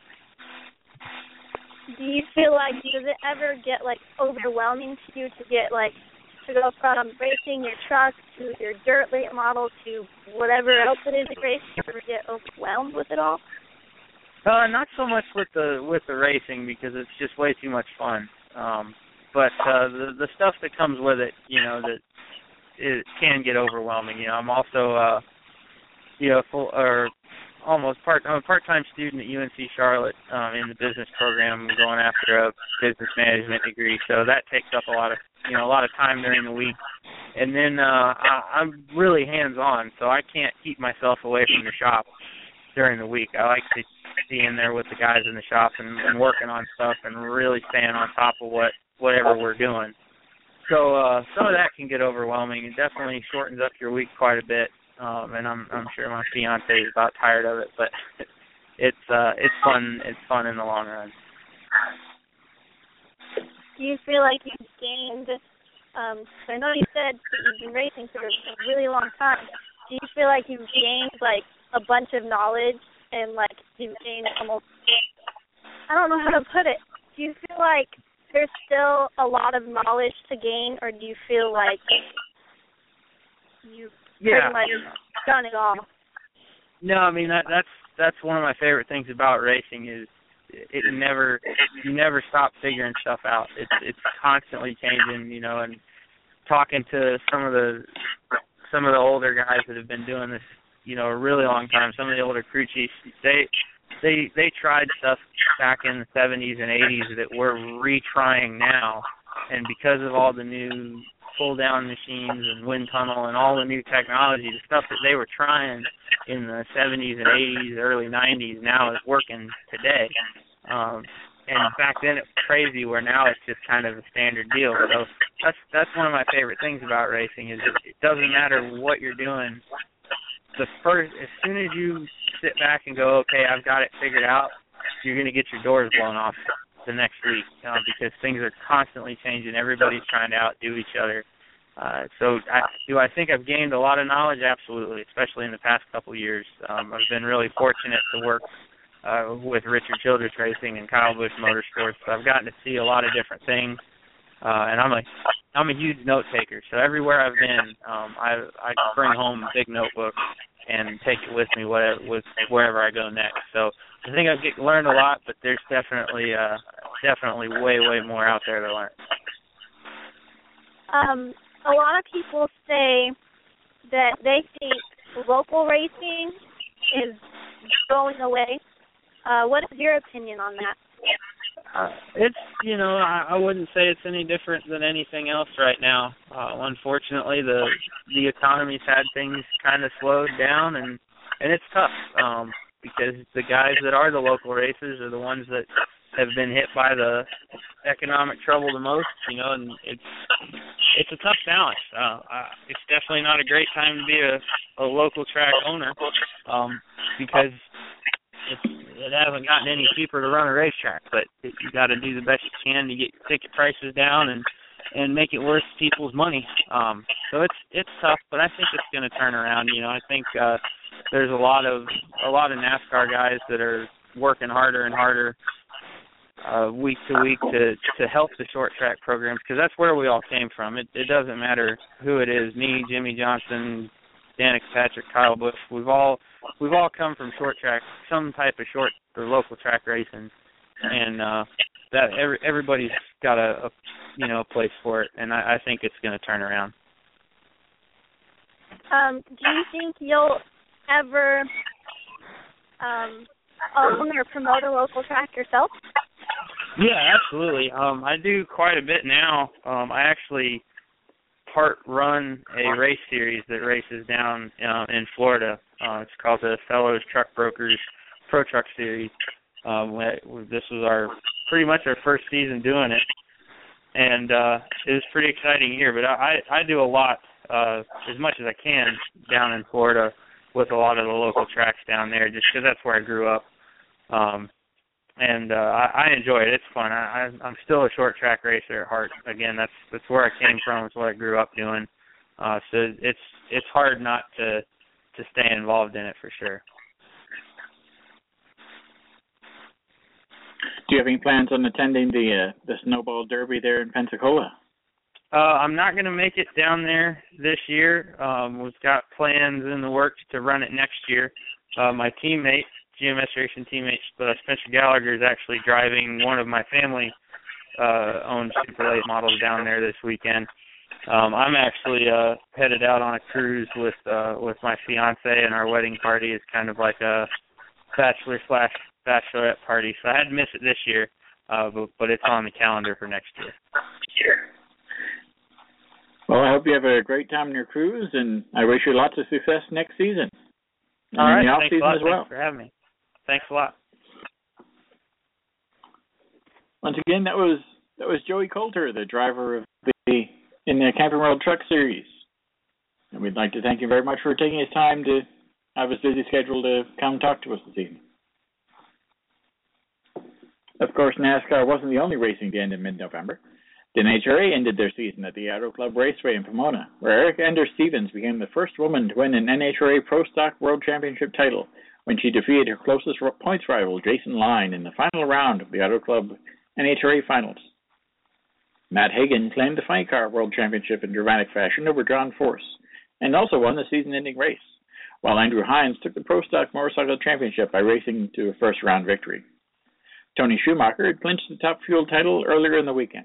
Do you feel like, does it ever get like overwhelming to you to get like to go from racing your truck to your dirt late model to whatever else it is you race? Do you ever get overwhelmed with it all? Uh, not so much with the with the racing, because it's just way too much fun. Um, but uh, the the stuff that comes with it, you know, that it can get overwhelming. You know, I'm also, uh, you know, full or almost part. I'm a part-time student at U N C Charlotte um, in the business program, going after a business management degree. So that takes up a lot of, you know, a lot of time during the week. And then uh, I, I'm really hands-on, so I can't keep myself away from the shop during the week. I like to be in there with the guys in the shop and, and working on stuff and really staying on top of what whatever we're doing. So uh, some of that can get overwhelming. It definitely shortens up your week quite a bit, um, and I'm I'm sure my fiance is about tired of it, but it's uh, it's fun. It's fun in the long run. Do you feel like you've gained? Um, so I know you said that you've been racing for a really long time. Do you feel like you've gained like a bunch of knowledge and like you've gained almost, I don't know how to put it. Do you feel like there's still a lot of knowledge to gain, or do you feel like you've yeah. pretty much done it all? No, I mean that that's that's one of my favorite things about racing is it, it never you never stop figuring stuff out. It's it's constantly changing, you know, and talking to some of the some of the older guys that have been doing this, you know, a really long time. Some of the older crew chiefs, they they they tried stuff back in the seventies and eighties that we're retrying now, and because of all the new pull-down machines and wind tunnel and all the new technology, the stuff that they were trying in the seventies and eighties, early nineties, now is working today. Um, and back then it was crazy, where now it's just kind of a standard deal. So that's that's one of my favorite things about racing is it, it doesn't matter what you're doing. The first, as soon as you sit back and go, okay, I've got it figured out, you're going to get your doors blown off the next week uh, because things are constantly changing. Everybody's trying to outdo each other. Uh, so I, do I think I've gained a lot of knowledge? Absolutely, especially in the past couple of years. Um, I've been really fortunate to work uh, with Richard Childress Racing and Kyle Busch Motorsports. So I've gotten to see a lot of different things, uh, and I'm a I'm a huge note taker. So everywhere I've been, um, I I bring home a big notebook and take it with me whatever, with wherever I go next. So I think I've get, learned a lot, but there's definitely uh, definitely way way more out there to learn. Um, a lot of people say that they think local racing is going away. Uh, what is your opinion on that? Uh, it's, you know, I, I wouldn't say it's any different than anything else right now. Uh, unfortunately, the the economy's had things kind of slowed down, and, and it's tough um, because the guys that are the local racers are the ones that have been hit by the economic trouble the most, you know, and it's it's a tough balance. Uh, uh, it's definitely not a great time to be a, a local track owner um, because it's, it hasn't gotten any cheaper to run a racetrack, but it, you got to do the best you can to get your ticket prices down and, and make it worth people's money. Um, so it's it's tough, but I think it's going to turn around. You know, I think uh, there's a lot of a lot of NASCAR guys that are working harder and harder Uh, week to week to, to help the short track programs, because that's where we all came from. It, it doesn't matter who it is, me, Jimmy Johnson, Danica Patrick, Kyle Busch. We've all we've all come from short track, some type of short or local track racing, and uh, that every, everybody's got a, a you know a place for it, and I, I think it's going to turn around. Um, do you think you'll ever um, own or promote a local track yourself? Yeah, absolutely. Um, I do quite a bit now. Um, I actually part run a race series that races down uh, in Florida. Uh, it's called the Fellows Truck Brokers Pro Truck Series. Um, we, this was our pretty much our first season doing it, and uh, it was a pretty exciting year. But I, I do a lot, uh, as much as I can, down in Florida with a lot of the local tracks down there, just because that's where I grew up. Um, and uh, I, I enjoy it. It's fun. I, I'm still a short track racer at heart. Again, that's that's where I came from. It's what I grew up doing. Uh, so it's it's hard not to to stay involved in it for sure. Do you have any plans on attending the uh, the Snowball Derby there in Pensacola? Uh, I'm not going to make it down there this year. Um, we've got plans in the works to run it next year. Uh, my teammate, G M S Racing teammate uh, Spencer Gallagher, is actually driving one of my family uh, owned Super Late models down there this weekend. Um, I'm actually uh, headed out on a cruise with uh, with my fiance, and our wedding party is kind of like a bachelor slash bachelorette party. So I had to miss it this year, uh, but, but it's on the calendar for next year. Sure. Well, I hope you have a great time on your cruise, and I wish you lots of success next season. And All right, in the off thanks season a lot. as well. Thanks for having me. Thanks a lot. Once again, that was that was Joey Coulter, the driver of the in the Camping World Truck Series, and we'd like to thank you very much for taking his time to have his busy schedule to come talk to us this evening. Of course, NASCAR wasn't the only racing to end in mid-November. The N H R A ended their season at the Auto Club Raceway in Pomona, where Erica Enders Stevens became the first woman to win an N H R A Pro Stock World Championship title when she defeated her closest points rival, Jason Line, in the final round of the Auto Club N H R A Finals. Matt Hagan claimed the Funny Car World Championship in dramatic fashion over John Force, and also won the season-ending race, while Andrew Hines took the Pro Stock Motorcycle Championship by racing to a first-round victory. Tony Schumacher had clinched the Top Fuel title earlier in the weekend.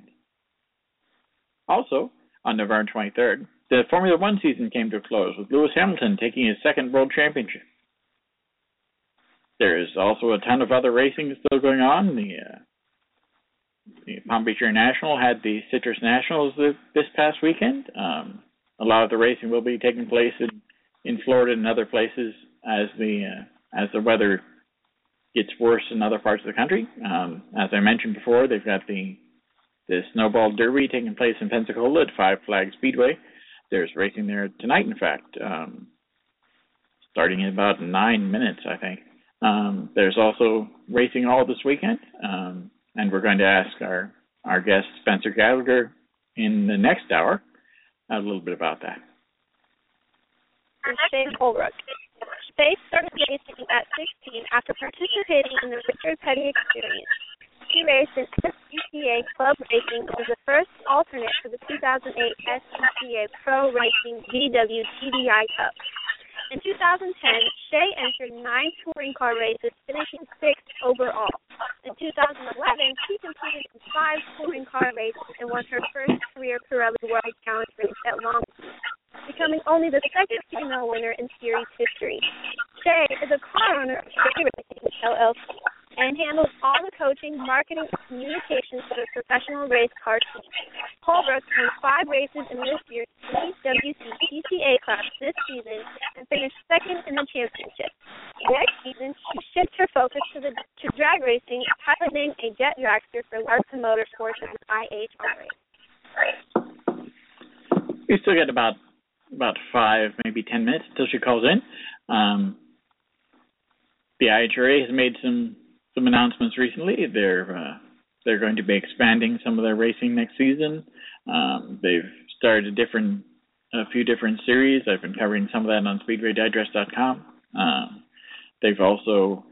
Also, on November twenty-third, the Formula One season came to a close, with Lewis Hamilton taking his second world championship. There is also a ton of other racing still going on. The, uh, the Palm Beach International had the Citrus Nationals this, this past weekend. Um, a lot of the racing will be taking place in, in Florida and other places as the uh, as the weather gets worse in other parts of the country. Um, as I mentioned before, they've got the the Snowball Derby taking place in Pensacola at Five Flag Speedway. There's racing there tonight, in fact, um, starting in about nine minutes, I think. Um, there's also racing all this weekend, um, and we're going to ask our, our guest, Spencer Gallagher, in the next hour a little bit about that. Shane Holbrook. Faye started racing at sixteen after participating in the Richard Petty Experience. She raced in S C C A Club Racing and was the first alternate for the two thousand eight S C C A Pro Racing V W T D I Cup. In two thousand ten, Shay entered nine touring car races, finishing sixth overall. In two thousand eleven, she competed in five touring car races and won her first career Pirelli World Challenge race at Long Beach, becoming only the second female winner in series history. Shay is a car owner of Shay Racing, L L C, and handles all the coaching, marketing, and communications for the professional race car team. Holbrook won five races in this year's W W C T C A class this season and finished second in the championship. Next season, she shifts her focus to the to drag racing, piloting a jet dragster for Larson Motorsports and I H R A. We still got about about five, maybe ten minutes until she calls in. Um, the I H R A has made some some announcements recently. They're uh, they're going to be expanding some of their racing next season. Um, they've started a different a few different series. I've been covering some of that on Speedway Digest dot com. Um, they've also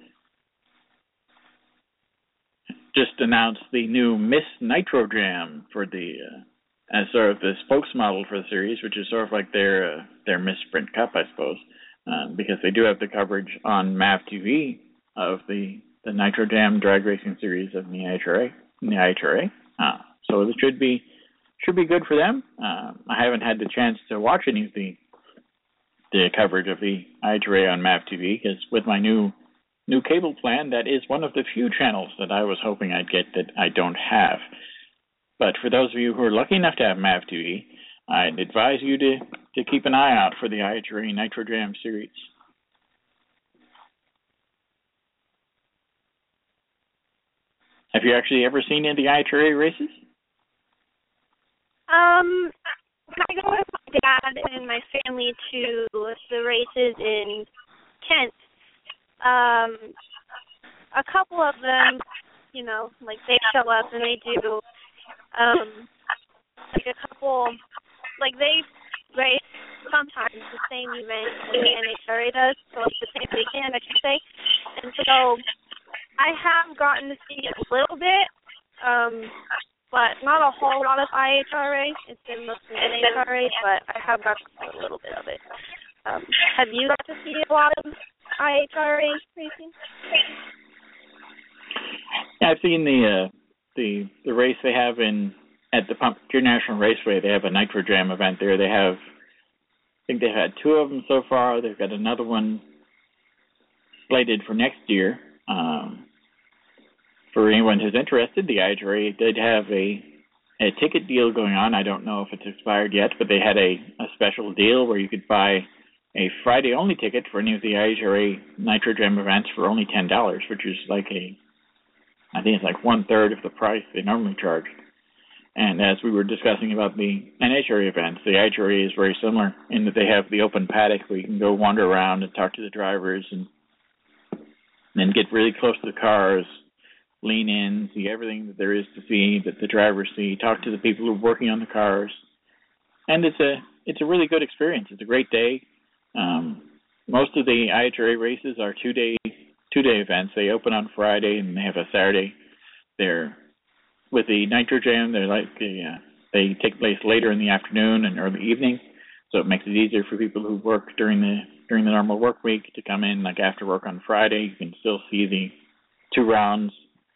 just announced the new Miss Nitro Jam for the uh, as sort of the spokesmodel for the series, which is sort of like their uh, their Miss Sprint Cup, I suppose, uh, because they do have the coverage on M A V T V of the the Nitro Jam drag racing series of the I H R A. In the I H R A. Uh, so it should be should be good for them. Uh, I haven't had the chance to watch any of the the coverage of the I H R A on M A V T V because with my new new cable plan that is one of the few channels that I was hoping I'd get that I don't have. But for those of you who are lucky enough to have MAVTV, I'd advise you to, to keep an eye out for the I H R A Nitro Jam series. Have you actually ever seen any of the I H R A races? Um, I go with my dad and my family to the races in Kent. Um, a couple of them, you know, like they show up and they do, um, like a couple, like they race sometimes the same event that the N H R A does, so it's the same weekend, I should say. And so I have gotten to see it a little bit, um, but not a whole lot of I H R A. It's been mostly N H R A, but I have got to see a little bit of it. Um, have you got to see a lot of I H R A racing? Yeah, I've seen the uh, the the race they have in at the Pumpkin National Raceway. They have a Nitro Jam event there. They have, I think they've had two of them so far. They've got another one slated for next year. Um, for anyone who's interested, the I H R A did have a a ticket deal going on. I don't know if it's expired yet, but they had a, a special deal where you could buy a Friday-only ticket for any of the I H R A Nitro Jam events for only ten dollars, which is like a, I think it's like one-third of the price they normally charge. And as we were discussing about the N H R A events, the I H R A is very similar in that they have the open paddock where you can go wander around and talk to the drivers and then get really close to the cars, lean in, see everything that there is to see, that the drivers see, talk to the people who are working on the cars. And it's a it's a really good experience. It's a great day. Um, most of the I H R A races are two-day two-day events. They open on Friday and they have a Saturday. They're with the Nitro Jam. They're like a, uh, they take place later in the afternoon and early evening, so it makes it easier for people who work during the during the normal work week to come in like after work on Friday. You can still see the two rounds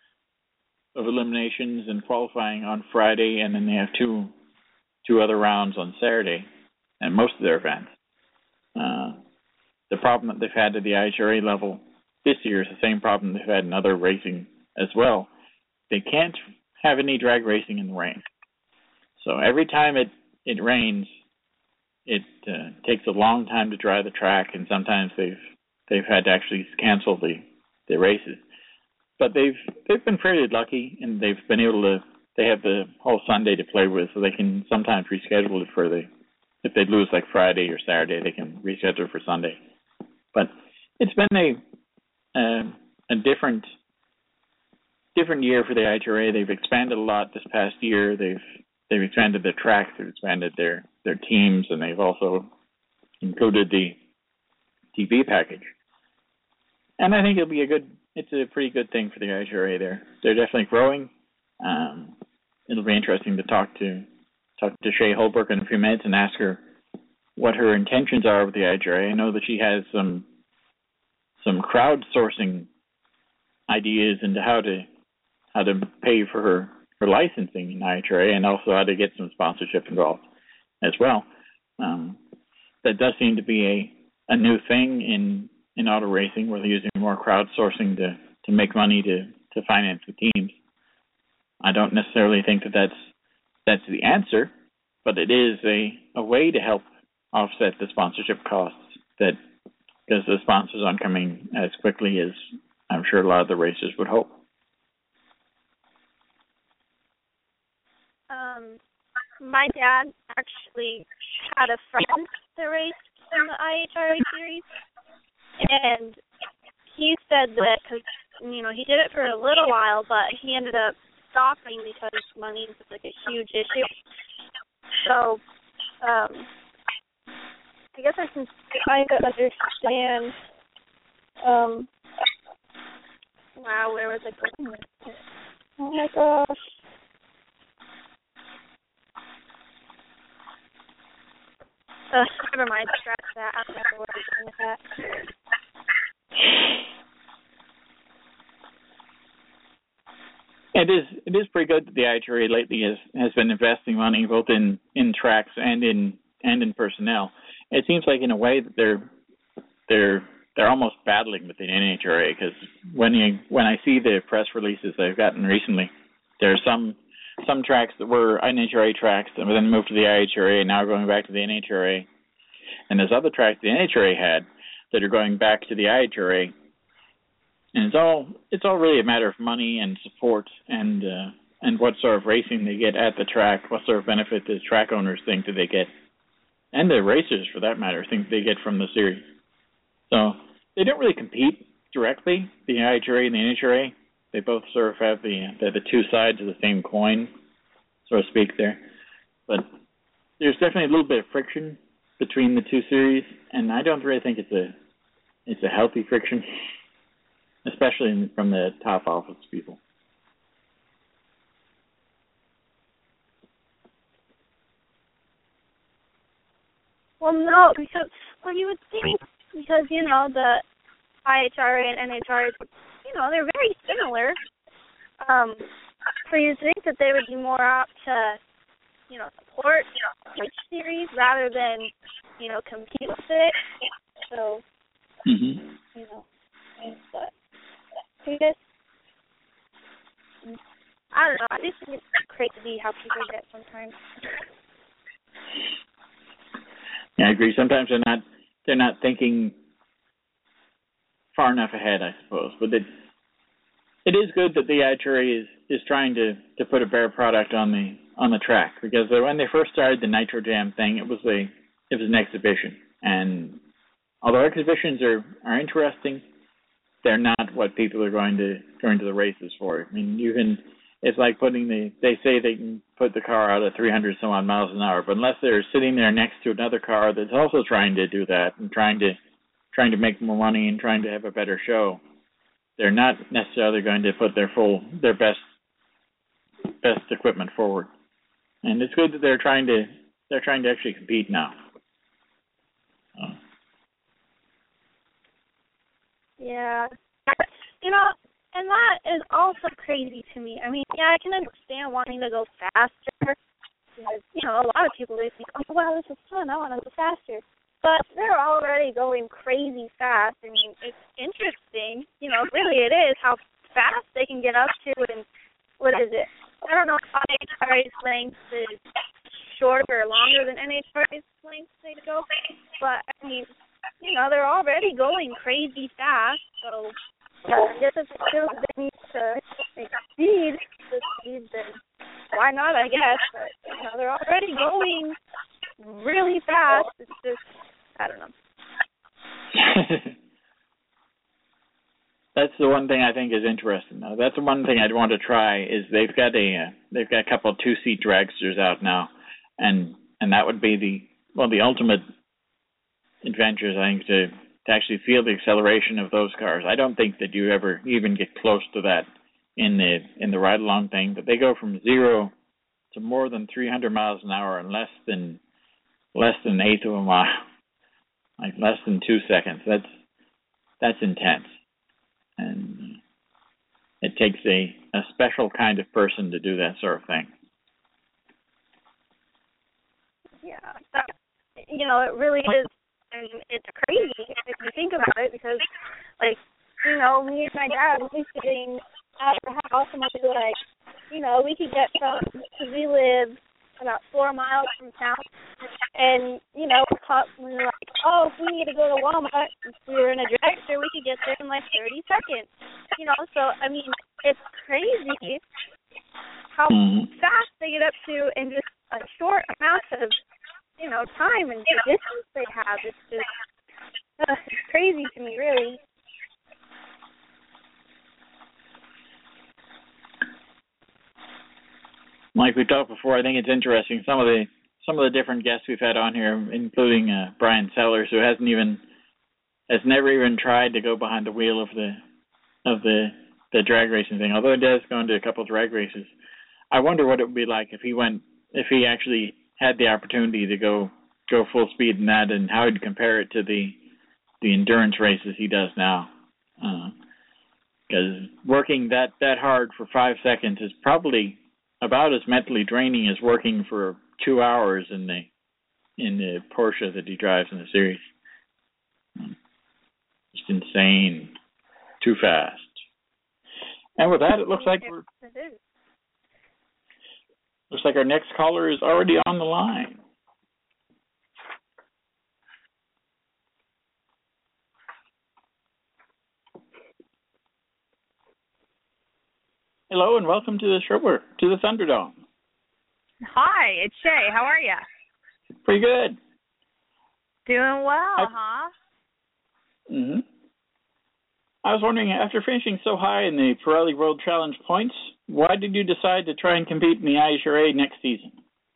of eliminations and qualifying on Friday, and then they have two two other rounds on Saturday and most of their events. Uh, the problem that they've had at the I H R A level this year is the same problem they've had in other racing as well. They can't have any drag racing in the rain. So every time it, it rains, it uh, takes a long time to dry the track, and sometimes they've they've had to actually cancel the, the races. But they've they've been fairly lucky, and they've been able to. They have the whole Sunday to play with, so they can sometimes reschedule it for the. If they lose like Friday or Saturday, they can reschedule for Sunday. But it's been a a, a different different year for the I H R A. They've expanded a lot this past year. They've they've expanded their tracks, they've expanded their, their teams, and they've also included the T V package. And I think it'll be a good. It's a pretty good thing for the I H R A. They're they're definitely growing. Um, it'll be interesting to talk to talk to Shay Holbrook in a few minutes and ask her what her intentions are with the I H R A. I know that she has some some crowdsourcing ideas into how to how to pay for her, her licensing in I H R A, and also how to get some sponsorship involved as well. Um, that does seem to be a, a new thing in, in auto racing, where they're using more crowdsourcing to, to make money to, to finance the teams. I don't necessarily think that that's that's the answer, but it is a, a way to help offset the sponsorship costs, that because the sponsors aren't coming as quickly as I'm sure a lot of the racers would hope. Um, my dad actually had a friend that raced in the I H R A series, and he said that because, you know, he did it for a little while, but he ended up stopping because money was like a huge issue. So, um, I guess I can kind of understand. Um, wow, where was I going with it? Oh my gosh. Uh, never mind, scratch that. I don't know where I was going with that. It is it is pretty good that the I H R A lately has, has been investing money both in, in tracks and in and in personnel. It seems like in a way that they're they're they're almost battling with the N H R A, because when you when I see the press releases they've gotten recently, there's some some tracks that were N H R A tracks and then moved to the I H R A, now going back to the N H R A, and there's other tracks the N H R A had that are going back to the I H R A, and it's all it's all really a matter of money and support and uh, and what sort of racing they get at the track, what sort of benefit the track owners think that they get, and the racers for that matter think they get from the series. So they don't really compete directly, the I H R A and the N H R A. They both sort of have the the, the two sides of the same coin, so to speak, there. But there's definitely a little bit of friction between the two series, and I don't really think it's a it's a healthy friction, especially from the top office people. Well, no, because well, you would think because you know the I H R A and N H R A, you know, they're very similar. Um, so you'd think that they would be more apt to, you know, support each series rather than, you know, compete with it. So, mm-hmm. you know, but I guess I don't know. I just think it's crazy how people get sometimes. Yeah, I agree. Sometimes they're not they're not thinking far enough ahead, I suppose. But it it is good that the I H R A is, is trying to, to put a better product on the on the track, because when they first started the Nitro Jam thing, it was a it was an exhibition, and although exhibitions are, are interesting, they're not what people are going to going to the races for. I mean, you can. It's like putting the, they say they can put the car out at three hundred some odd miles an hour, but unless they're sitting there next to another car that's also trying to do that and trying to, trying to make more money and trying to have a better show, they're not necessarily going to put their full, their best, best equipment forward. And it's good that they're trying to, they're trying to actually compete now. So. Yeah. You know, and that is also crazy to me. I mean, yeah, I can understand wanting to go faster. Because, you know, a lot of people, they think, oh, wow, this is fun. I want to go faster. But they're already going crazy fast. I mean, it's interesting. You know, really it is how fast they can get up to. And what is it? I don't know if I H R A's length is shorter or longer than N H R A's length they go. But, I mean, you know, they're already going crazy fast. So I guess if they feel they need to exceed the speed, then why not, I guess. But, you know, they're already going really fast. It's just, I don't know. That's the one thing I think is interesting, though. That's the one thing I'd want to try is they've got a uh, they've got a couple of two-seat dragsters out now, and and that would be the well the ultimate adventures, I think, to to actually feel the acceleration of those cars. I don't think that you ever even get close to that in the in the ride along thing, but they go from zero to more than three hundred miles an hour in less than less than an eighth of a mile, like less than two seconds. That's that's intense, and it takes a, a special kind of person to do that sort of thing. Yeah, that, you know, it really is. I mean, it's crazy if you think about it, because, like, you know, me and my dad, we used to getting out of the house, and we'd be like, you know, we could get some, because we live about four miles from town, and, you know, we were like, oh, if we need to go to Walmart, if we were in a dragster, we could get there in like thirty seconds, you know, so, I mean, it's crazy how fast they get up to in just a short amount of, you know, time and the distance they have. It's just uh, it's crazy to me, really. Like we talked before, I think it's interesting. Some of the some of the different guests we've had on here, including uh, Brian Sellers, who hasn't even has never even tried to go behind the wheel of the of the the drag racing thing. Although he does go into a couple of drag races, I wonder what it would be like if he went if he actually had the opportunity to go go full speed in that, and how he'd compare it to the the endurance races he does now. Because uh, working that, that hard for five seconds is probably about as mentally draining as working for two hours in the in the Porsche that he drives in the series. Just insane. Too fast. And with that, it looks like we're looks like our next caller is already on the line. Hello and welcome to the show, to the Thunderdome. Hi, it's Shay. How are you? Pretty good. Doing well, I, huh? Mm-hmm. I was wondering, after finishing so high in the Pirelli World Challenge points, why did you decide to try and compete in the I H R A next season?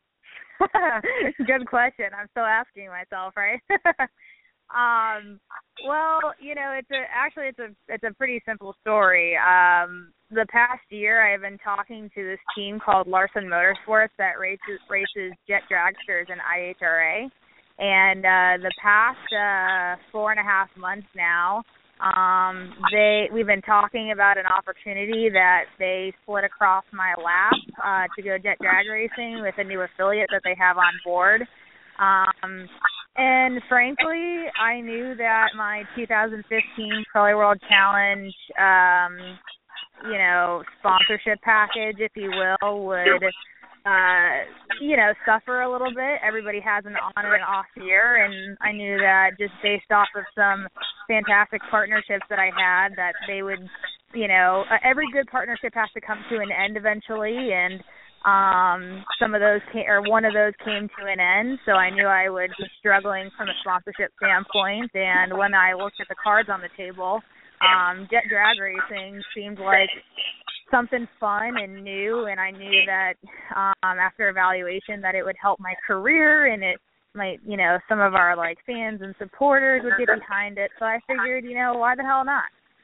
Good question. I'm still asking myself, right? um, well, you know, it's a actually it's a it's a pretty simple story. Um, the past year, I've been talking to this team called Larson Motorsports that races races jet dragsters in I H R A, and uh, the past uh, four and a half months now. Um, they we've been talking about an opportunity that they slid across my lap uh, to go jet drag racing with a new affiliate that they have on board. Um, and frankly, I knew that my two thousand fifteen Pirelli World Challenge, um, you know, sponsorship package, if you will, would uh, you know, suffer a little bit. Everybody has an on and an off year, and I knew that just based off of some fantastic partnerships that I had, that they would, you know, uh, every good partnership has to come to an end eventually, and um, some of those came, or one of those came to an end, so I knew I would be struggling from a sponsorship standpoint, and when I looked at the cards on the table, um, jet drag racing seemed like something fun and new, and I knew that um, after evaluation that it would help my career, and it might, you know, some of our like fans and supporters would get behind it. So I figured, you know, why the hell not?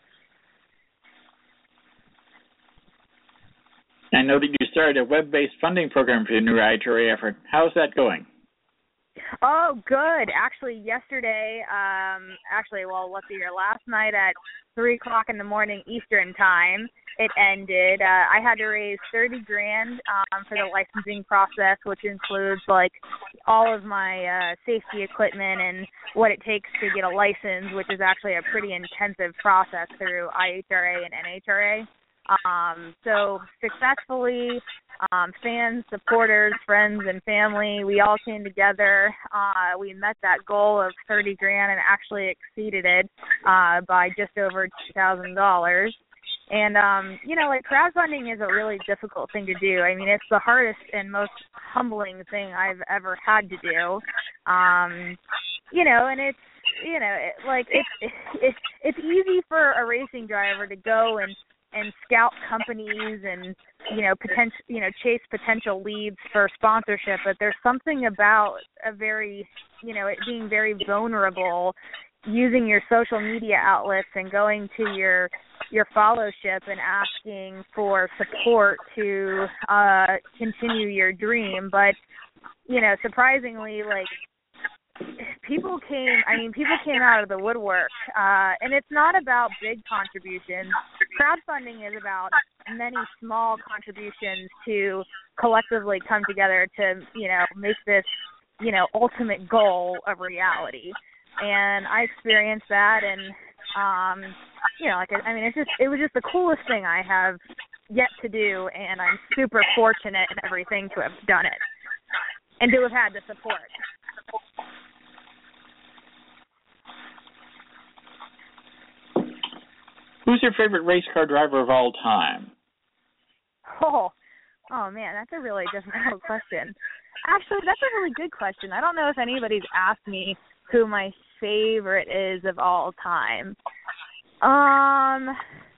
I know that you started a web-based funding program for your new I H R A effort. How's that going? Oh, good. Actually, yesterday, um, actually, well, let's see here, last night at three o'clock in the morning Eastern time, it ended. Uh, I had to raise thirty grand um, for the licensing process, which includes like all of my uh, safety equipment and what it takes to get a license, which is actually a pretty intensive process through I H R A and N H R A. Um, so successfully, um, fans, supporters, friends, and family, we all came together. Uh, we met that goal of thirty grand and actually exceeded it uh, by just over two thousand dollars. And, um, you know, like crowdfunding is a really difficult thing to do. I mean, it's the hardest and most humbling thing I've ever had to do. Um, you know, and it's, you know, it, like it's, it's, it's easy for a racing driver to go and, and scout companies and, you know, potential, you know, chase potential leads for sponsorship. But there's something about a very, you know, it being very vulnerable, using your social media outlets and going to your your followship and asking for support to uh, continue your dream. But, you know, surprisingly, like, people came, I mean, people came out of the woodwork. Uh, and it's not about big contributions. Crowdfunding is about many small contributions to collectively come together to, you know, make this, you know, ultimate goal a reality. And I experienced that, and um, you know, like I mean, it's just it was just the coolest thing I have yet to do, and I'm super fortunate and everything to have done it and to have had the support. Who's your favorite race car driver of all time? Oh, oh man, that's a really difficult question. Actually, that's a really good question. I don't know if anybody's asked me who my favorite is of all time. Um,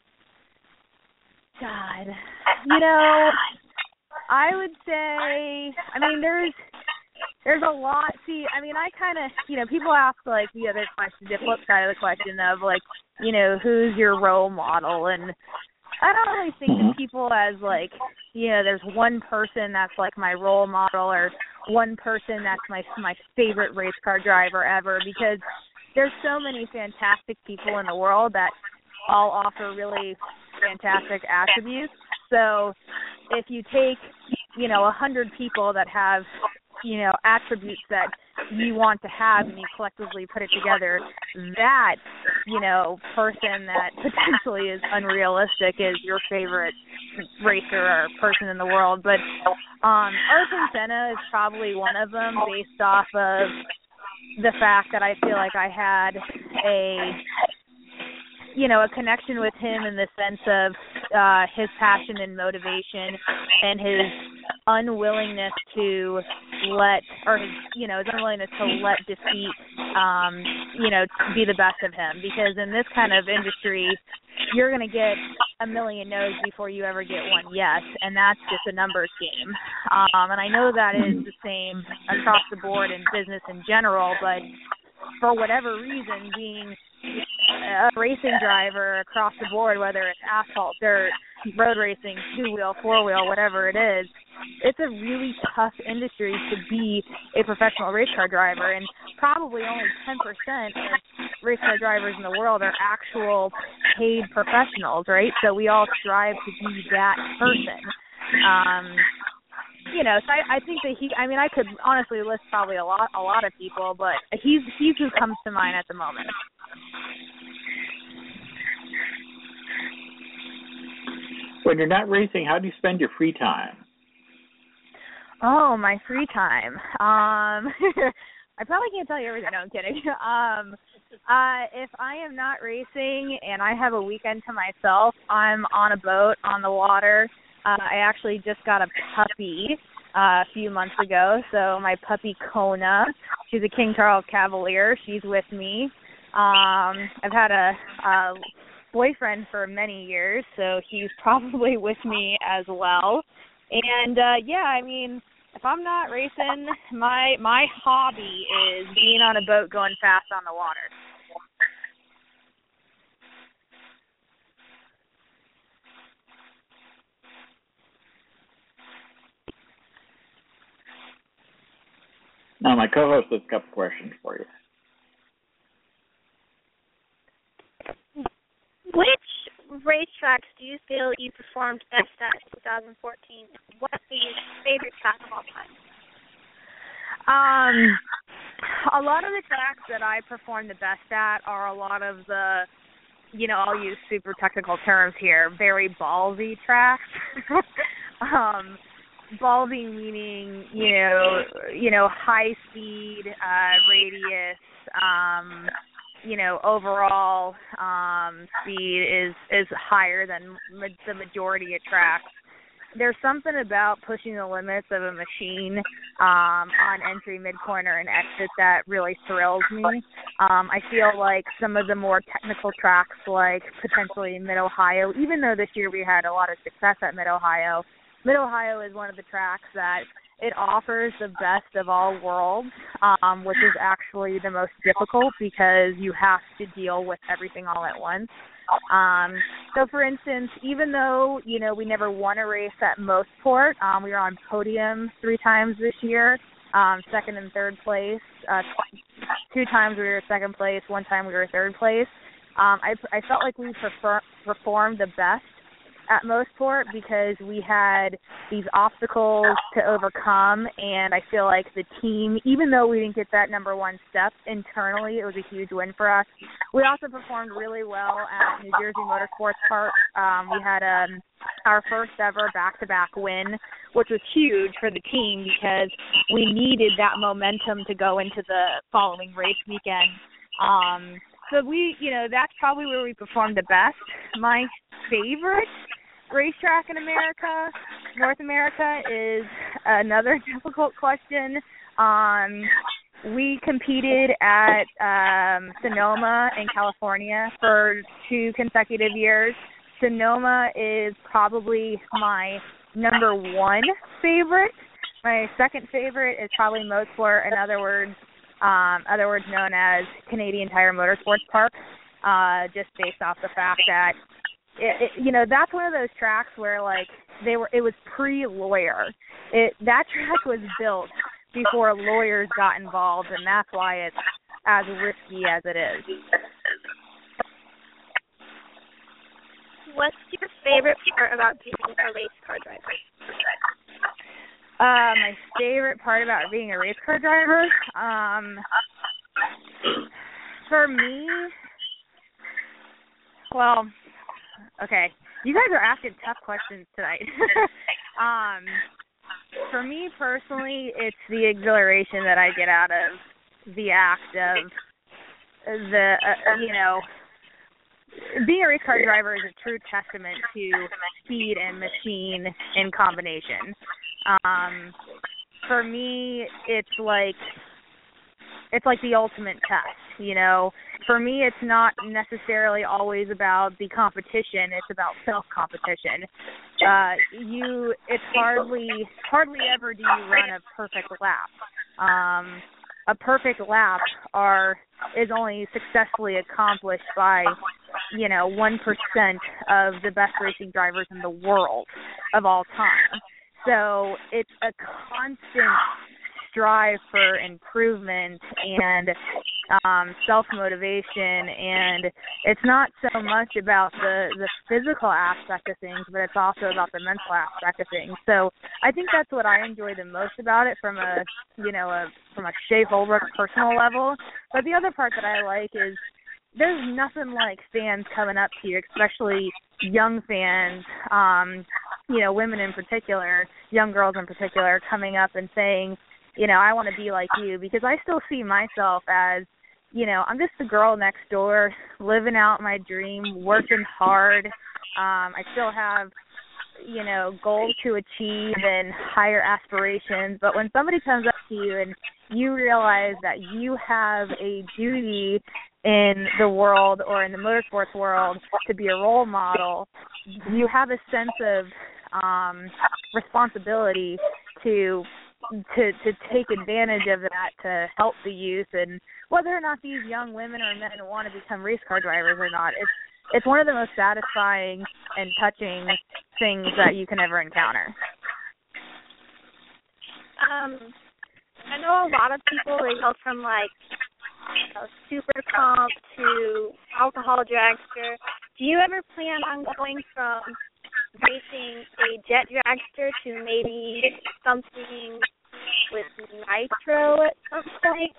God, you know, I would say, I mean, there's, there's a lot. See, I mean, I kind of, you know, people ask like the other question, the flip side of the question of like, you know, who's your role model? And I don't really think of people as like, you know, there's one person that's like my role model or one person that's my my favorite race car driver ever, because there's so many fantastic people in the world that all offer really fantastic attributes. So if you take, you know, a hundred people that have, you know, attributes that you want to have and you collectively put it together, that, you know, person that potentially is unrealistic is your favorite racer or person in the world. But um, Ayrton Senna is probably one of them based off of the fact that I feel like I had a, you know, a connection with him in the sense of uh, his passion and motivation and his unwillingness to let, or his, you know, his unwillingness to let defeat, um, you know, be the best of him. Because in this kind of industry, you're going to get a million no's before you ever get one yes, and that's just a numbers game. Um, and I know that is the same across the board in business in general, but for whatever reason, being a racing driver across the board, whether it's asphalt, dirt, road racing, two-wheel, four-wheel, whatever it is, it's a really tough industry to be a professional race car driver, and probably only ten percent of race car drivers in the world are actual paid professionals, right? So we all strive to be that person. Um, you know, so I, I think that he, I mean, I could honestly list probably a lot, a lot of people, but he's, he's who comes to mind at the moment. When you're not racing, how do you spend your free time? Oh, my free time. Um, I probably can't tell you everything. No, I'm kidding. Um, uh, if I am not racing and I have a weekend to myself, I'm on a boat on the water. Uh, I actually just got a puppy uh, a few months ago. So my puppy Kona, she's a King Charles Cavalier. She's with me. Um, I've had a, a boyfriend for many years, so he's probably with me as well. And uh, yeah, I mean, if I'm not racing, my my hobby is being on a boat going fast on the water. Now, my co-host has a couple questions for you. Which racetracks do you feel you performed best at in twenty fourteen? What is your favorite track of all time? Um, a lot of the tracks that I perform the best at are a lot of the, you know, I'll use super technical terms here, very ballsy tracks. um, ballsy meaning, you know, you know, high speed, uh, radius, um, you know, overall um, speed is, is higher than ma- the majority of tracks. There's something about pushing the limits of a machine um, on entry, mid-corner, and exit that really thrills me. Um, I feel like some of the more technical tracks, like potentially Mid-Ohio, even though this year we had a lot of success at Mid-Ohio, Mid-Ohio is one of the tracks that it offers the best of all worlds, um, which is actually the most difficult because you have to deal with everything all at once. Um, so, for instance, even though, you know, we never won a race at Mostport, um, we were on podium three times this year, um, second and third place. Uh, two times we were second place, one time we were third place. Um, I, I felt like we prefer, performed the best at Mostport because we had these obstacles to overcome, and I feel like the team, even though we didn't get that number one step internally, it was a huge win for us. We also performed really well at New Jersey Motorsports Park. Um, we had um, our first ever back-to-back win, which was huge for the team because we needed that momentum to go into the following race weekend. Um, so we, you know, that's probably where we performed the best. My favorite racetrack in America, North America, is another difficult question. Um, we competed at um, Sonoma in California for two consecutive years. Sonoma is probably my number one favorite. My second favorite is probably Mostport, in other words, um, other words known as Canadian Tire Motorsports Park, uh, just based off the fact that It, it, you know, that's one of those tracks where, like, they were. It was pre-lawyer. It that track was built before lawyers got involved, and that's why it's as risky as it is. What's your favorite part about being a race car driver? Uh, my favorite part about being a race car driver, um, for me, well, okay, you guys are asking tough questions tonight. um, for me personally, it's the exhilaration that I get out of the act of the, uh, you know, being a race car driver is a true testament to speed and machine in combination. Um, for me, it's like it's like the ultimate test, you know. For me, it's not necessarily always about the competition; it's about self-competition. Uh, you, it's hardly hardly ever do you run a perfect lap. Um, a perfect lap are is only successfully accomplished by, you know, one percent of the best racing drivers in the world of all time. So it's a constant strive for improvement and um, self-motivation, and it's not so much about the, the physical aspect of things, but it's also about the mental aspect of things. So I think that's what I enjoy the most about it from a, you know, a, from a Shea Holbrook personal level. But the other part that I like is there's nothing like fans coming up to you, especially young fans, um, you know, women in particular, young girls in particular, coming up and saying, you know, I want to be like you, because I still see myself as, you know, I'm just the girl next door, living out my dream, working hard. Um, I still have, you know, goals to achieve and higher aspirations. But when somebody comes up to you and you realize that you have a duty in the world or in the motorsports world to be a role model, you have a sense of um, responsibility to to to take advantage of that to help the youth, and whether or not these young women or men want to become race car drivers or not, it's it's one of the most satisfying and touching things that you can ever encounter. Um, I know a lot of people, they go from like a super comp to alcohol dragster. Do you ever plan on going from racing a jet dragster to maybe something with nitro at some point?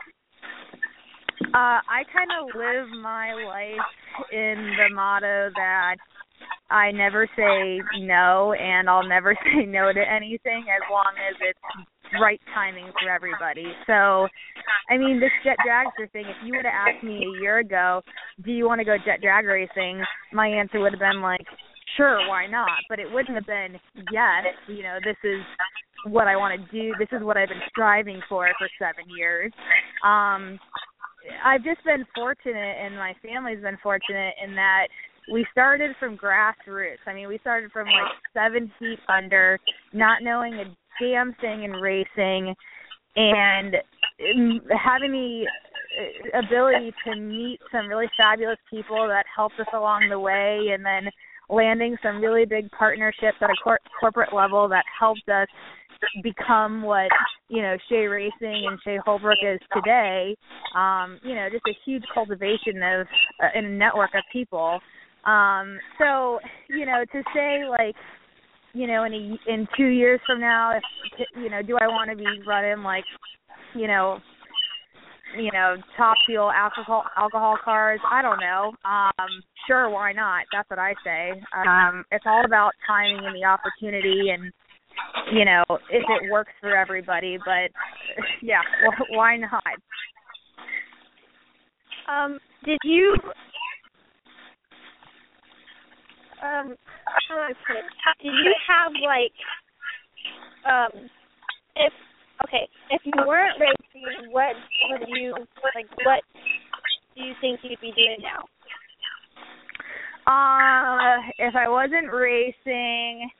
Uh, I kind of live my life in the motto that I never say no, and I'll never say no to anything as long as it's right timing for everybody. So, I mean, this jet dragster thing, if you would have asked me a year ago, do you want to go jet drag racing, my answer would have been like, sure, why not? But it wouldn't have been, yes, you know, this is what I want to do. This is what I've been striving for for seven years. Um, I've just been fortunate, and my family's been fortunate in that we started from grassroots. I mean, we started from like seven feet under, not knowing a damn thing in racing, and having the ability to meet some really fabulous people that helped us along the way, and then landing some really big partnerships at a cor- corporate level that helped us become what, you know, Shea Racing and Shea Holbrook is today. Um, you know, just a huge cultivation of uh, and a network of people. Um, so, you know, to say like, you know, in a, in two years from now, if, you know, do I want to be running like, you know, you know, top fuel alcohol alcohol cars? I don't know. Um, sure, why not? That's what I say. Um, it's all about timing and the opportunity, and you know, if it works for everybody. But yeah, why not? Um, did you? Um, how do I put it? Did you have like, um, if okay, if you weren't racing, what would you like? What do you think you'd be doing now? Uh, if I wasn't racing,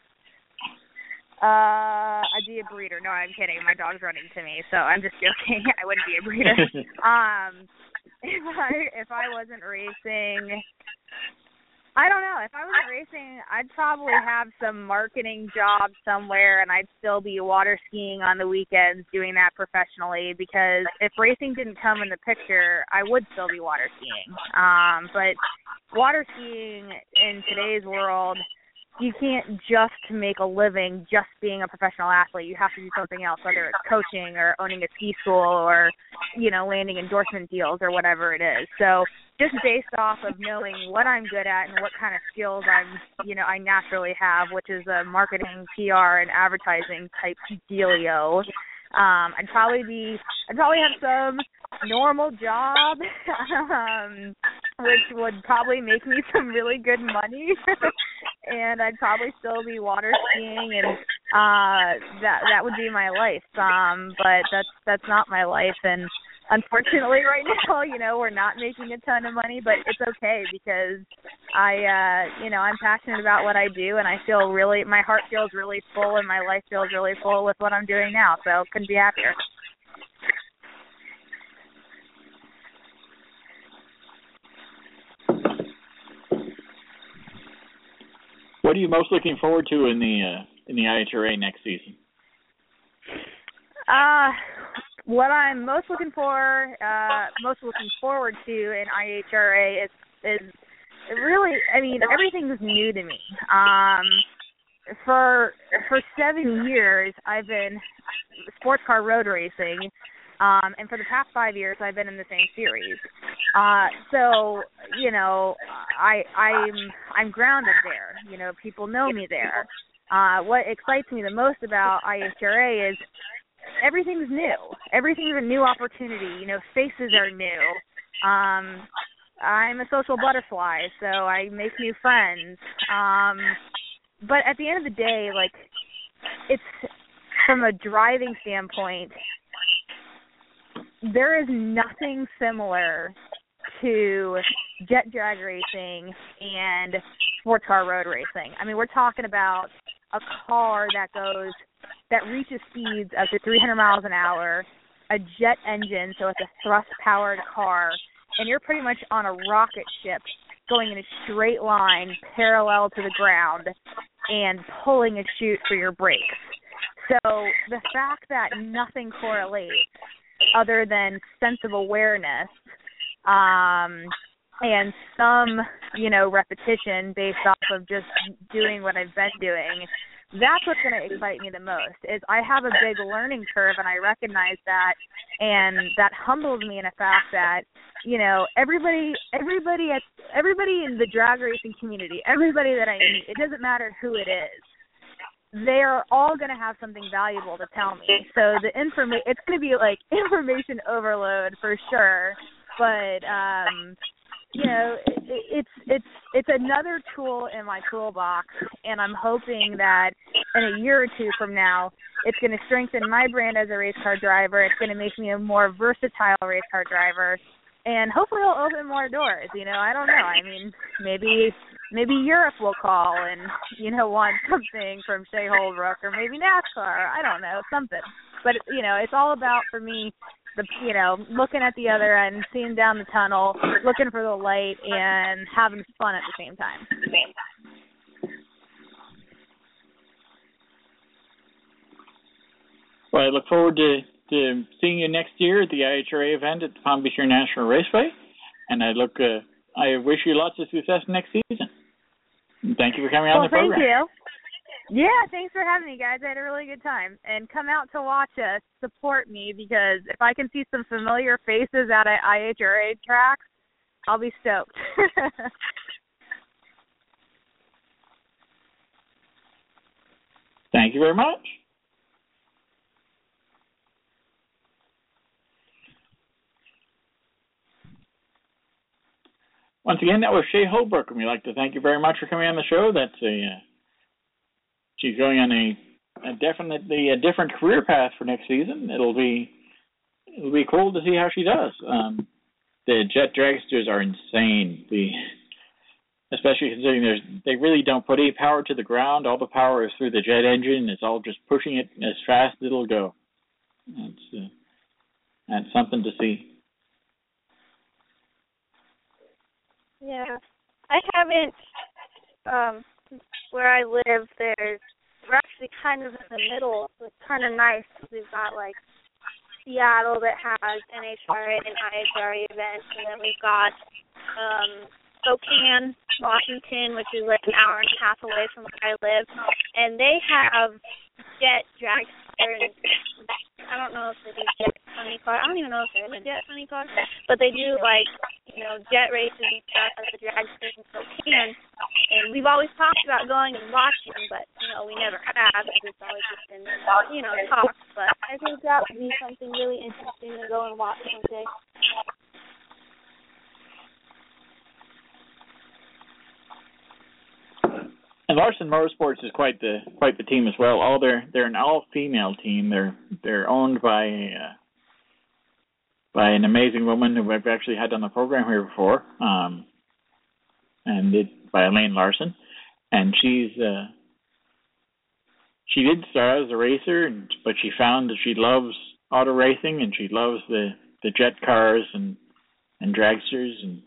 uh, I'd be a breeder. No, I'm kidding. My dog's running to me, so I'm just joking. I wouldn't be a breeder. um, if I if I wasn't racing, I don't know. If I wasn't racing, I'd probably have some marketing job somewhere, and I'd still be water skiing on the weekends, doing that professionally, because if racing didn't come in the picture, I would still be water skiing. Um, but water skiing in today's world, you can't just make a living just being a professional athlete. You have to do something else, whether it's coaching or owning a ski school or, you know, landing endorsement deals or whatever it is. So just based off of knowing what I'm good at and what kind of skills I'm, you know, I naturally have, which is a marketing, P R, and advertising type dealio, um, I'd probably be, I'd probably have some normal job, um, which would probably make me some really good money, and I'd probably still be water skiing, and uh, that that would be my life. Um, but that's that's not my life, and unfortunately, right now, you know, we're not making a ton of money, but it's okay because I, uh, you know, I'm passionate about what I do, and I feel really, my heart feels really full, and my life feels really full with what I'm doing now. So couldn't be happier. What are you most looking forward to in the uh, in the I H R A next season? Uh, what I'm most looking for, uh, most looking forward to in I H R A is is really, I mean, everything's new to me. Um, for for seven years, I've been sports car road racing. Um, and for the past five years, I've been in the same series. Uh, so, you know, I, I'm I'm grounded there. You know, people know me there. Uh, what excites me the most about I H R A is everything's new. Everything's a new opportunity. You know, faces are new. Um, I'm a social butterfly, so I make new friends. Um, but at the end of the day, like, it's from a driving standpoint, there is nothing similar to jet drag racing and sports car road racing. I mean, we're talking about a car that goes, that reaches speeds up to three hundred miles an hour, a jet engine, so it's a thrust-powered car, and you're pretty much on a rocket ship going in a straight line parallel to the ground and pulling a chute for your brakes. So the fact that nothing correlates other than sense of awareness um, and some, you know, repetition based off of just doing what I've been doing, that's what's going to excite me the most. Is I have a big learning curve, and I recognize that, and that humbles me in a fact that, you know, everybody, everybody at everybody in the drag racing community, everybody that I meet, it doesn't matter who it is, they're all going to have something valuable to tell me. So the informa- it's going to be like information overload for sure. But um, you know, it, it's it's it's another tool in my toolbox, and I'm hoping that in a year or two from now, it's going to strengthen my brand as a race car driver. It's going to make me a more versatile race car driver, and hopefully it'll open more doors. You know, I don't know. I mean, maybe. Maybe Europe will call and, you know, want something from Shea Holbrook, or maybe NASCAR. I don't know, something. But, you know, it's all about, for me, the you know, looking at the other end, seeing down the tunnel, looking for the light, and having fun at the same time. Well, I look forward to, to seeing you next year at the I H R A event at the Palm Beach International Raceway, and I look, uh, I wish you lots of success next season. Thank you for coming on well, the program. Thank you. Yeah, thanks for having me, guys. I had a really good time. And come out to watch us, support me, because if I can see some familiar faces at I H R A tracks, I'll be stoked. Thank you very much. Once again, that was Shea Holbrook, and we'd like to thank you very much for coming on the show. That's a uh, she's going on a, a definitely a different career path for next season. It'll be it'll be cool to see how she does. Um, the jet dragsters are insane. The especially considering there's they really don't put any power to the ground. All the power is through the jet engine. It's all just pushing it as fast as it'll go. That's uh, that's something to see. Yeah, I haven't. Um, where I live, there's we're actually kind of in the middle. So it's kind of nice. We've got like Seattle that has N H R A and I H R A events, and then we've got um, Spokane, Washington, which is like an hour and a half away from where I live, and they have jet dragster, and I don't know if they do jet funny car. I don't even know if there's a jet funny car, but they do like, you know, jet races and stuff at the dragster in Spokane. And we've always talked about going and watching, but you know, we never have. It's always just been, you know, talk. But I think that would be something really interesting to go and watch one day. And Larson Motorsports is quite the quite the team as well. All they're they're an all female team. They're they're owned by uh, by an amazing woman who I've actually had on the program here before, um, and it by Elaine Larson. And she's uh, she did start out as a racer, and, but she found that she loves auto racing and she loves the, the jet cars and and dragsters, and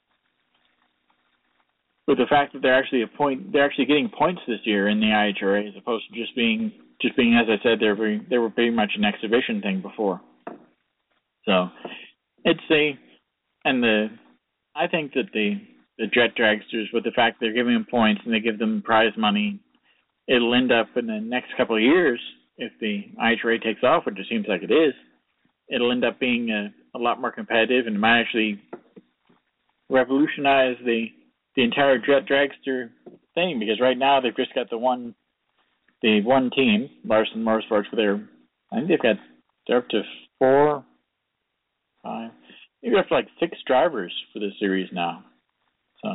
with the fact that they're actually a point, they're actually getting points this year in the I H R A as opposed to just being, just being, as I said, they were they were pretty much an exhibition thing before. So it's a, and the, I think that the the jet dragsters, with the fact they're giving them points and they give them prize money, it'll end up in the next couple of years, if the I H R A takes off, which it seems like it is, it'll end up being a, a lot more competitive, and it might actually revolutionize the the entire jet dragster thing, because right now they've just got the one the one team, Larson Motorsports, but they're I think they've got they're up to four, five, maybe up to like six drivers for this series now. So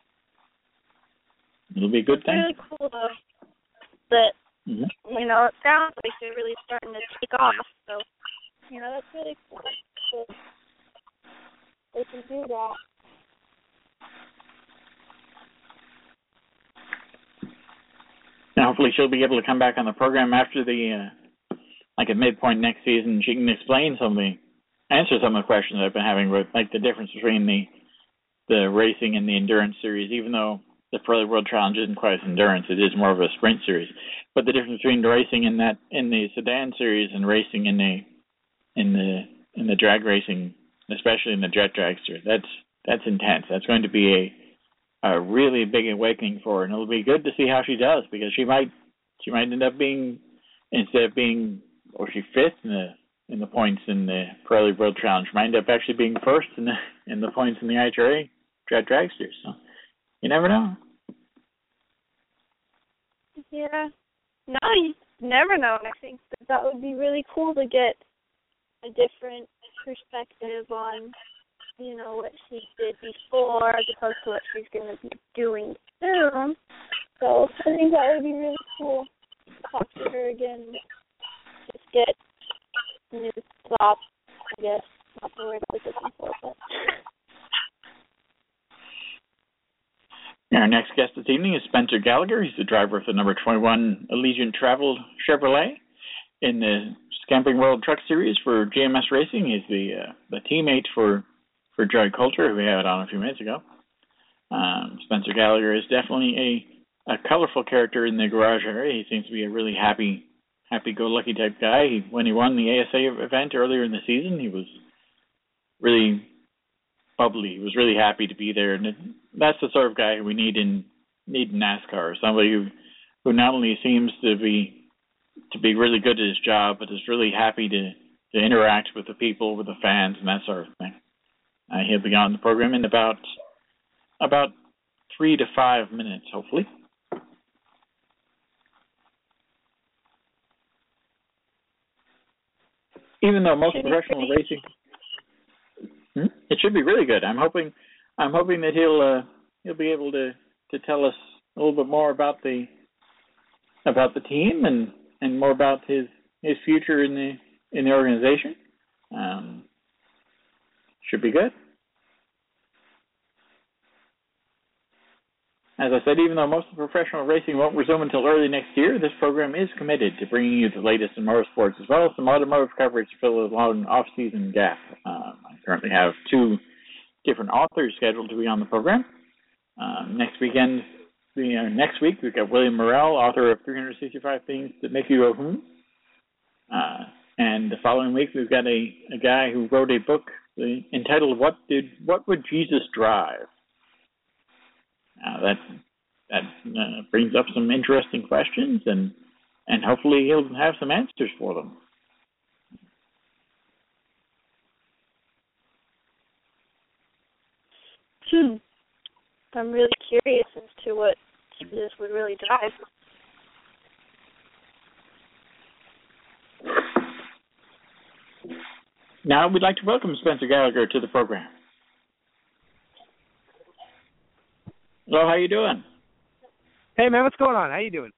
it'll be a good thing. It's really cool though that mm-hmm. you know, it sounds like they're really starting to take off. So you know, that's really cool. So they can do that. And hopefully she'll be able to come back on the program after the, uh, like at midpoint next season. She can explain some of the, answer some of the questions I've been having with, like the difference between the the racing and the endurance series. Even though the Pirelli World Challenge isn't quite as endurance, it is more of a sprint series. But the difference between the racing in that in the sedan series and racing in the in the in the drag racing, especially in the jet dragster, that's that's intense. That's going to be a a really big awakening for her, and it'll be good to see how she does, because she might she might end up being, instead of being, or she fifth in the in the points in the Pirelli World Challenge, she might end up actually being first in the in the points in the I H R A jet dragsters. So you never know. Yeah, no, you never know. I think that, that would be really cool to get a different perspective on, you know, what she did before as opposed to what she's going to be doing soon. So I think that would be really cool to talk to her again. Just get new thoughts, I guess. Not the word I was looking for, but... Our next guest this evening is Spencer Gallagher. He's the driver of the number twenty-one Allegiant Travel Chevrolet in the Camping World Truck Series for J M S Racing. He's the uh, the teammate for for Joy Coulter, who we had on a few minutes ago. Um, Spencer Gallagher is definitely a, a colorful character in the garage area. He seems to be a really happy, happy-go-lucky type guy. He, when he won the A S A event earlier in the season, he was really bubbly. He was really happy to be there, and it, that's the sort of guy who we need in need in NASCAR. Somebody who who not only seems to be to be really good at his job, but is really happy to to interact with the people, with the fans, and that sort of thing. Uh, he'll be on the program in about about three to five minutes, hopefully. Even though most professional racing, hmm? It should be really good. I'm hoping, I'm hoping that he'll uh, he'll be able to, to tell us a little bit more about the about the team and, and more about his his future in the in the organization. Um, should be good. As I said, even though most of professional racing won't resume until early next year, this program is committed to bringing you the latest in motorsports, as well as some automotive coverage to fill a long off-season gap. Um, I currently have two different authors scheduled to be on the program. Um, next weekend, the, uh, next week, we've got William Morrell, author of three hundred sixty-five Things That Make You Go Hmm. Uh, and the following week, we've got a, a guy who wrote a book entitled "What Did What Would Jesus Drive?" Uh, that that uh, brings up some interesting questions, and and hopefully he'll have some answers for them. Hmm. I'm really curious as to what this would really drive. Now we'd like to welcome Spencer Gallagher to the program. Hello, how you doing? Hey, man, what's going on? How you doing?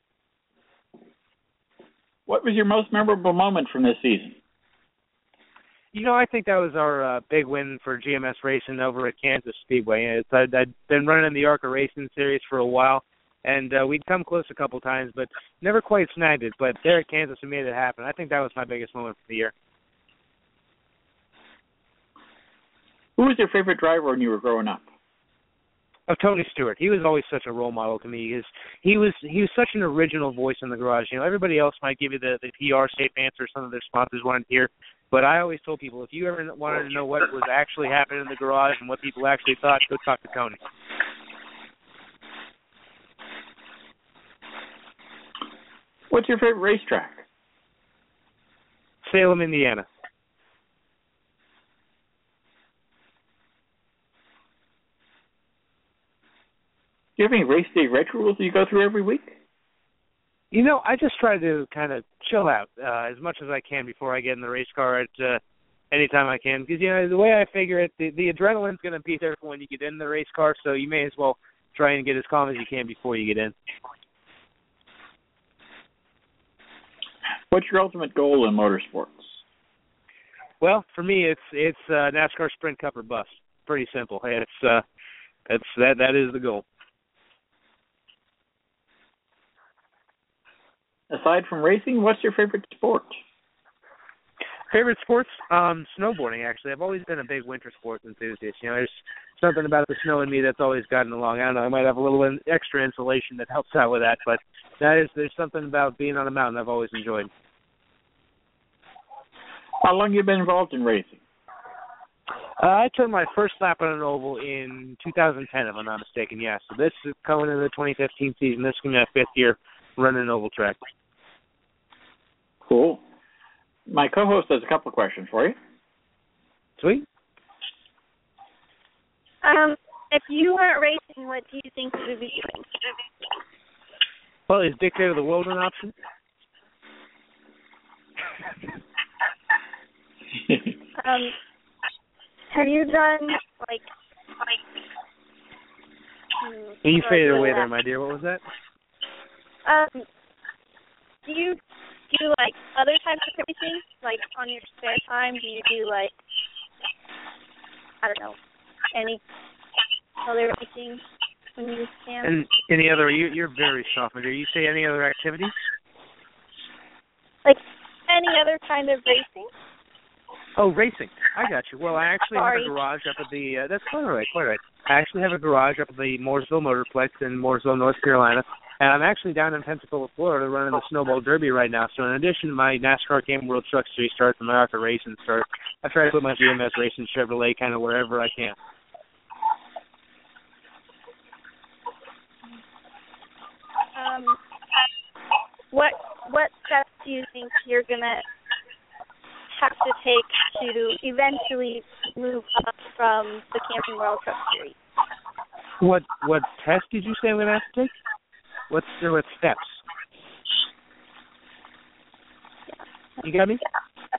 What was your most memorable moment from this season? You know, I think that was our uh, big win for G M S Racing over at Kansas Speedway. It's, I'd, I'd been running the ARCA Racing Series for a while, and uh, we'd come close a couple times, but never quite snagged it. But there at Kansas, we made it happen. I think that was my biggest moment for the year. Who was your favorite driver when you were growing up? Of Tony Stewart. He was always such a role model to me. He was, he was he was such an original voice in the garage. You know, everybody else might give you the, the P R safe answer some of their sponsors wanted to hear, but I always told people, if you ever wanted to know what was actually happening in the garage and what people actually thought, go talk to Tony. What's your favorite racetrack? Salem, Indiana. Do you have any race day rituals that you go through every week? You know, I just try to kind of chill out uh, as much as I can before I get in the race car at uh, any time I can. Because, you know, the way I figure it, the, the adrenaline's going to be there for when you get in the race car, so you may as well try and get as calm as you can before you get in. What's your ultimate goal in motorsports? Well, for me, it's it's uh, NASCAR Sprint Cup or bust. Pretty simple. It's uh, it's that that is the goal. Aside from racing, what's your favorite sport? Favorite sports? Um, snowboarding, actually. I've always been a big winter sports enthusiast. You know, there's something about the snow in me that's always gotten along. I don't know, I might have a little in, extra insulation that helps out with that, but that is, there's something about being on a mountain I've always enjoyed. How long have you been involved in racing? Uh, I turned my first lap on an oval in two thousand ten, if I'm not mistaken, yeah. So this is coming into the twenty fifteen season. This is going to be my fifth year running an oval track. Cool. My co-host has a couple of questions for you. Sweet. Um, if you weren't racing, what do you think you would be doing? Well, is Dictator of the World an option? um, have you done, like... like hmm, you faded away that? there, my dear. What was that? Um, do you do, like, other types of racing? Like, on your spare time, do you do, like, I don't know, any other racing when you can? And any other, you, you're very soft, my dear. You say any other activities? Like, any other kind of racing? Oh, racing. I got you. Well, I actually Sorry. have a garage up at the, uh, that's quite all right, quite all right. I actually have a garage up at the Mooresville Motorplex in Mooresville, North Carolina. And I'm actually down in Pensacola, Florida, running the Snowball Derby right now. So in addition to my NASCAR Camping World Truck Series starts and my ARCA Racing starts, I try to put my G M S Racing Chevrolet kind of wherever I can. Um, what what steps do you think you're gonna have to take to eventually move up from the Camping World Truck Series? What what test did you say I'm going to have to take? What's there? What steps? You got me?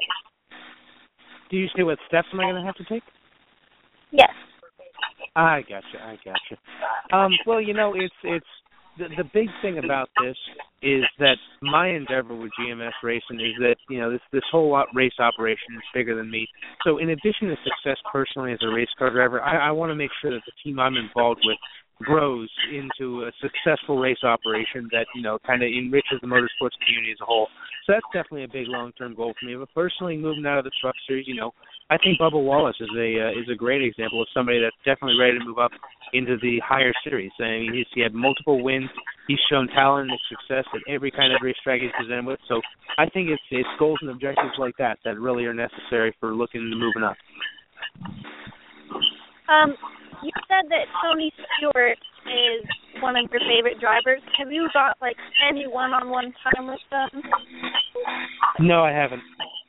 Do you say what steps am I going to have to take? Yes. I gotcha. I gotcha. Um, well, you know, it's it's the the big thing about this is that my endeavor with G M S Racing is that, you know, this this whole race operation is bigger than me. So in addition to success personally as a race car driver, I, I want to make sure that the team I'm involved with grows into a successful race operation that, you know, kind of enriches the motorsports community as a whole. So that's definitely a big long-term goal for me. But personally, moving out of the truck series, you know, I think Bubba Wallace is a uh, is a great example of somebody that's definitely ready to move up into the higher series. I mean, he's, he had multiple wins. He's shown talent and success at every kind of racetrack he's presented with. So I think it's it's goals and objectives like that that really are necessary for looking to moving up. Um, you said that Tony Stewart is one of your favorite drivers. Have you got like any one-on-one time with them? No, I haven't.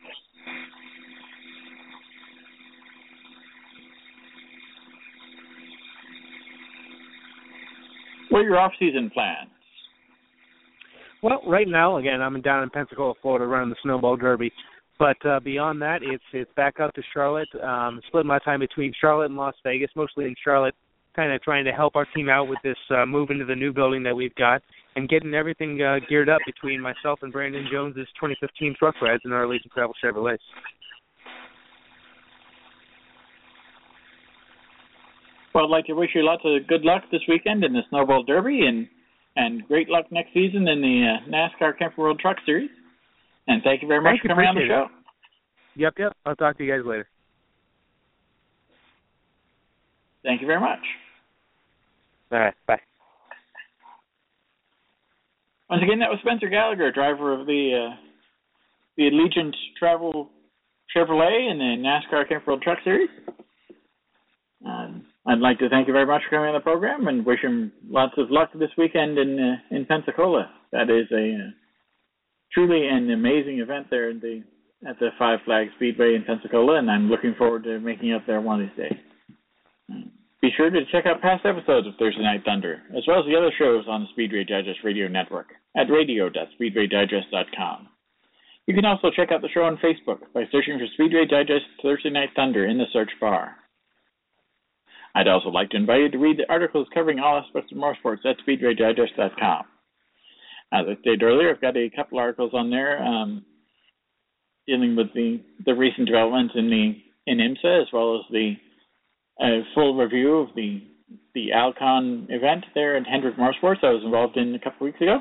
What are your off-season plans? Well, right now, again, I'm down in Pensacola, Florida, running the Snowball Derby. But uh, beyond that, it's it's back up to Charlotte. Um, split my time between Charlotte and Las Vegas, mostly in Charlotte, kind of trying to help our team out with this uh, move into the new building that we've got and getting everything uh, geared up between myself and Brandon Jones's twenty fifteen truck rides in our Legion Travel Chevrolet. Well, I'd like to wish you lots of good luck this weekend in the Snowball Derby and, and great luck next season in the uh, NASCAR Camping World Truck Series. And thank you very much thank for coming on the show. It. Yep, yep. I'll talk to you guys later. Thank you very much. All right, bye. Once again, that was Spencer Gallagher, driver of the uh, the Allegiant Travel Chevrolet in the NASCAR Camping World Truck Series. Um, I'd like to thank you very much for coming on the program and wish him lots of luck this weekend in uh, in Pensacola. That is a uh, truly an amazing event there at the at the Five Flags Speedway in Pensacola, and I'm looking forward to making it up there one of these days. Be sure to check out past episodes of Thursday Night Thunder, as well as the other shows on the Speedway Digest Radio Network at radio dot speedway digest dot com. You can also check out the show on Facebook by searching for Speedway Digest Thursday Night Thunder in the search bar. I'd also like to invite you to read the articles covering all aspects of motorsports at speedway digest dot com. As I stated earlier, I've got a couple articles on there um, dealing with the, the recent developments in the in IMSA, as well as the uh, full review of the the Alcon event there at Hendrick Motorsports I was involved in a couple weeks ago.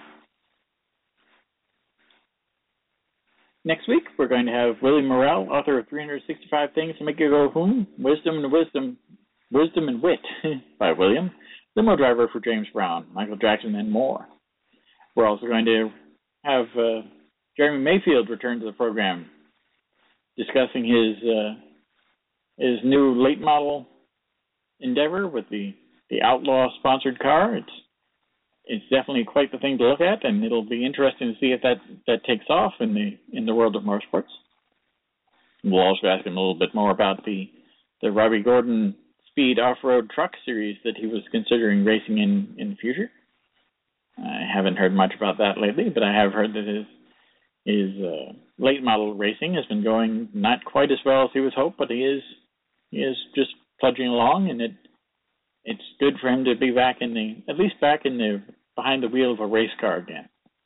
Next week, we're going to have Willie Morrell, author of three hundred sixty-five Things to Make You Go Home, Wisdom and Wisdom, Wisdom and Wit by William, limo driver for James Brown, Michael Jackson, and more. We're also going to have uh, Jeremy Mayfield return to the program, discussing his uh, his new late model endeavor with the, the Outlaw sponsored car. It's it's definitely quite the thing to look at, and it'll be interesting to see if that, that takes off in the in the world of motorsports. We'll also ask him a little bit more about the the Robbie Gordon Speed Off-Road Truck Series that he was considering racing in, in the future. I haven't heard much about that lately, but I have heard that his his uh, late model racing has been going not quite as well as he was hoped, but he is he is just trudging along, and it it's good for him to be back in the at least back in the behind the wheel of a race car again.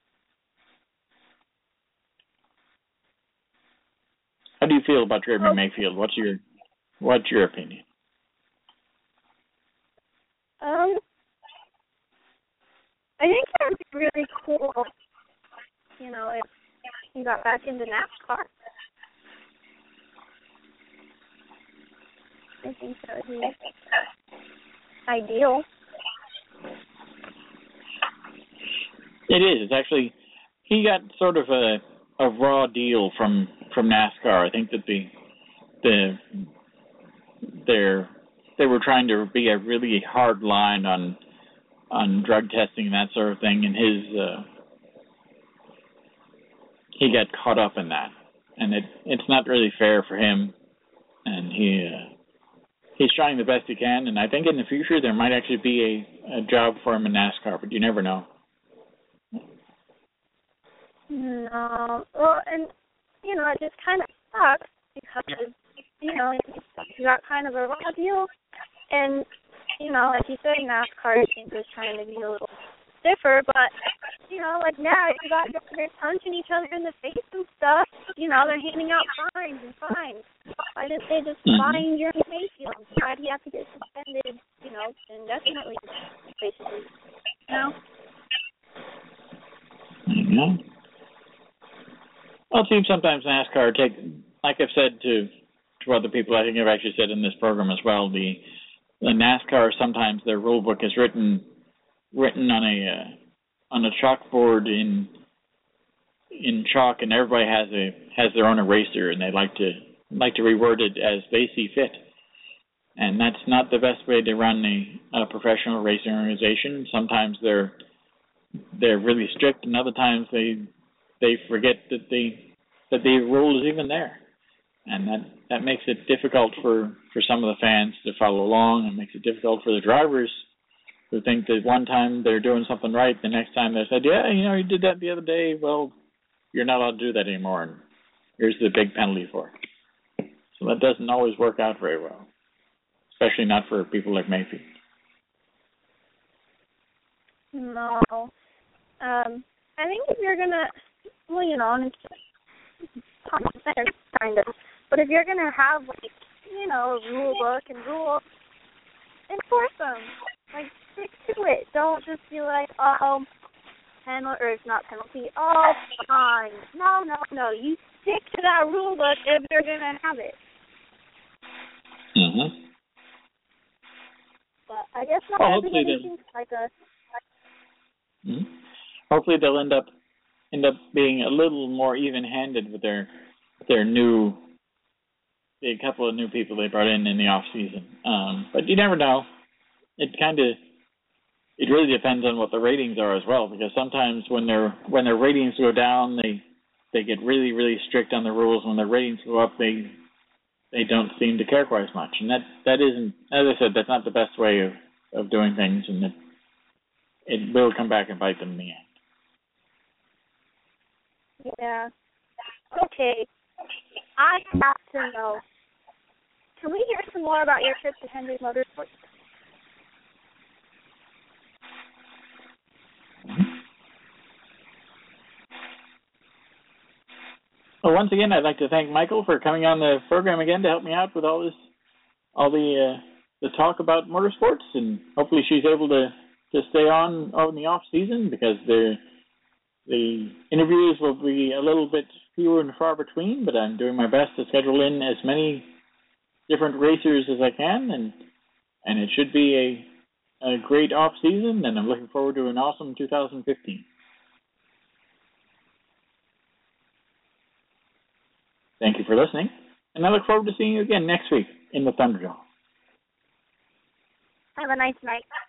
How do you feel about Jeremy oh. Mayfield? What's your what's your opinion? Um. I think that would be really cool, you know, if he got back into NASCAR. I think that would be ideal. It is. It's actually, he got sort of a, a raw deal from, from NASCAR. I think that the the they're, they were trying to be a really hard line on on drug testing and that sort of thing, and his uh, he got caught up in that, and it it's not really fair for him, and he uh, he's trying the best he can, and I think in the future there might actually be a, a job for him in NASCAR, but you never know. No, well, and you know, it just kind of sucks because you know he got kind of a raw deal, and you know, like you said, NASCAR, I think, was trying to be a little stiffer, but, you know, like now, you got they're punching each other in the face and stuff. You know, they're handing out fines and fines. Why didn't they just mm-hmm. fine Jeremy Mayfield? Why do you have to get suspended, you know, indefinitely, basically? You know? Mm-hmm. Well, it seems sometimes NASCAR take, like I've said to, to other people, I think I've actually said in this program as well, the The NASCAR, sometimes their rule book is written written on a uh, on a chalkboard in in chalk, and everybody has a has their own eraser, and they like to like to reword it as they see fit. And that's not the best way to run a, a professional racing organization. Sometimes they're they're really strict, and other times they they forget that the that the rule is even there, and that, that makes it difficult for, for some of the fans to follow along. It makes it difficult for the drivers who think that one time they're doing something right, the next time they said, yeah, you know, you did that the other day. Well, you're not allowed to do that anymore, and here's the big penalty for it. So that doesn't always work out very well, especially not for people like Mayfield. No. Um, I think if you're going to, well, you know, and it's kind of, but if you're going to have, like, you know, a rule book and rules, enforce them. Like, stick to it. Don't just be like, oh, penalty, or it's not penalty, oh, fine. No, no, no. You stick to that rule book if you're going to have it. Mm-hmm. But I guess not well, everybody thinks like us. Mm-hmm. Hopefully they'll end up end up being a little more even-handed with their their new the couple of new people they brought in in the off season. Um, but you never know. It kind of it really depends on what the ratings are as well, because sometimes when their when their ratings go down, they they get really really strict on the rules. When their ratings go up, they they don't seem to care quite as much. And that that isn't, as I said, that's not the best way of, of doing things, and it it will come back and bite them in the end. Yeah. Okay. I have to know. Can we hear some more about your trip to Hendrick Motorsports? Well, once again, I'd like to thank Michael for coming on the program again to help me out with all this, all the uh, the talk about motorsports, and hopefully she's able to, to stay on in the off season, because the the interviews will be a little bit fewer and far between. But I'm doing my best to schedule in as many different racers as I can, and and it should be a a great off season, and I'm looking forward to an awesome two thousand fifteen. Thank you for listening, and I look forward to seeing you again next week in the Thunderdome. Have a nice night.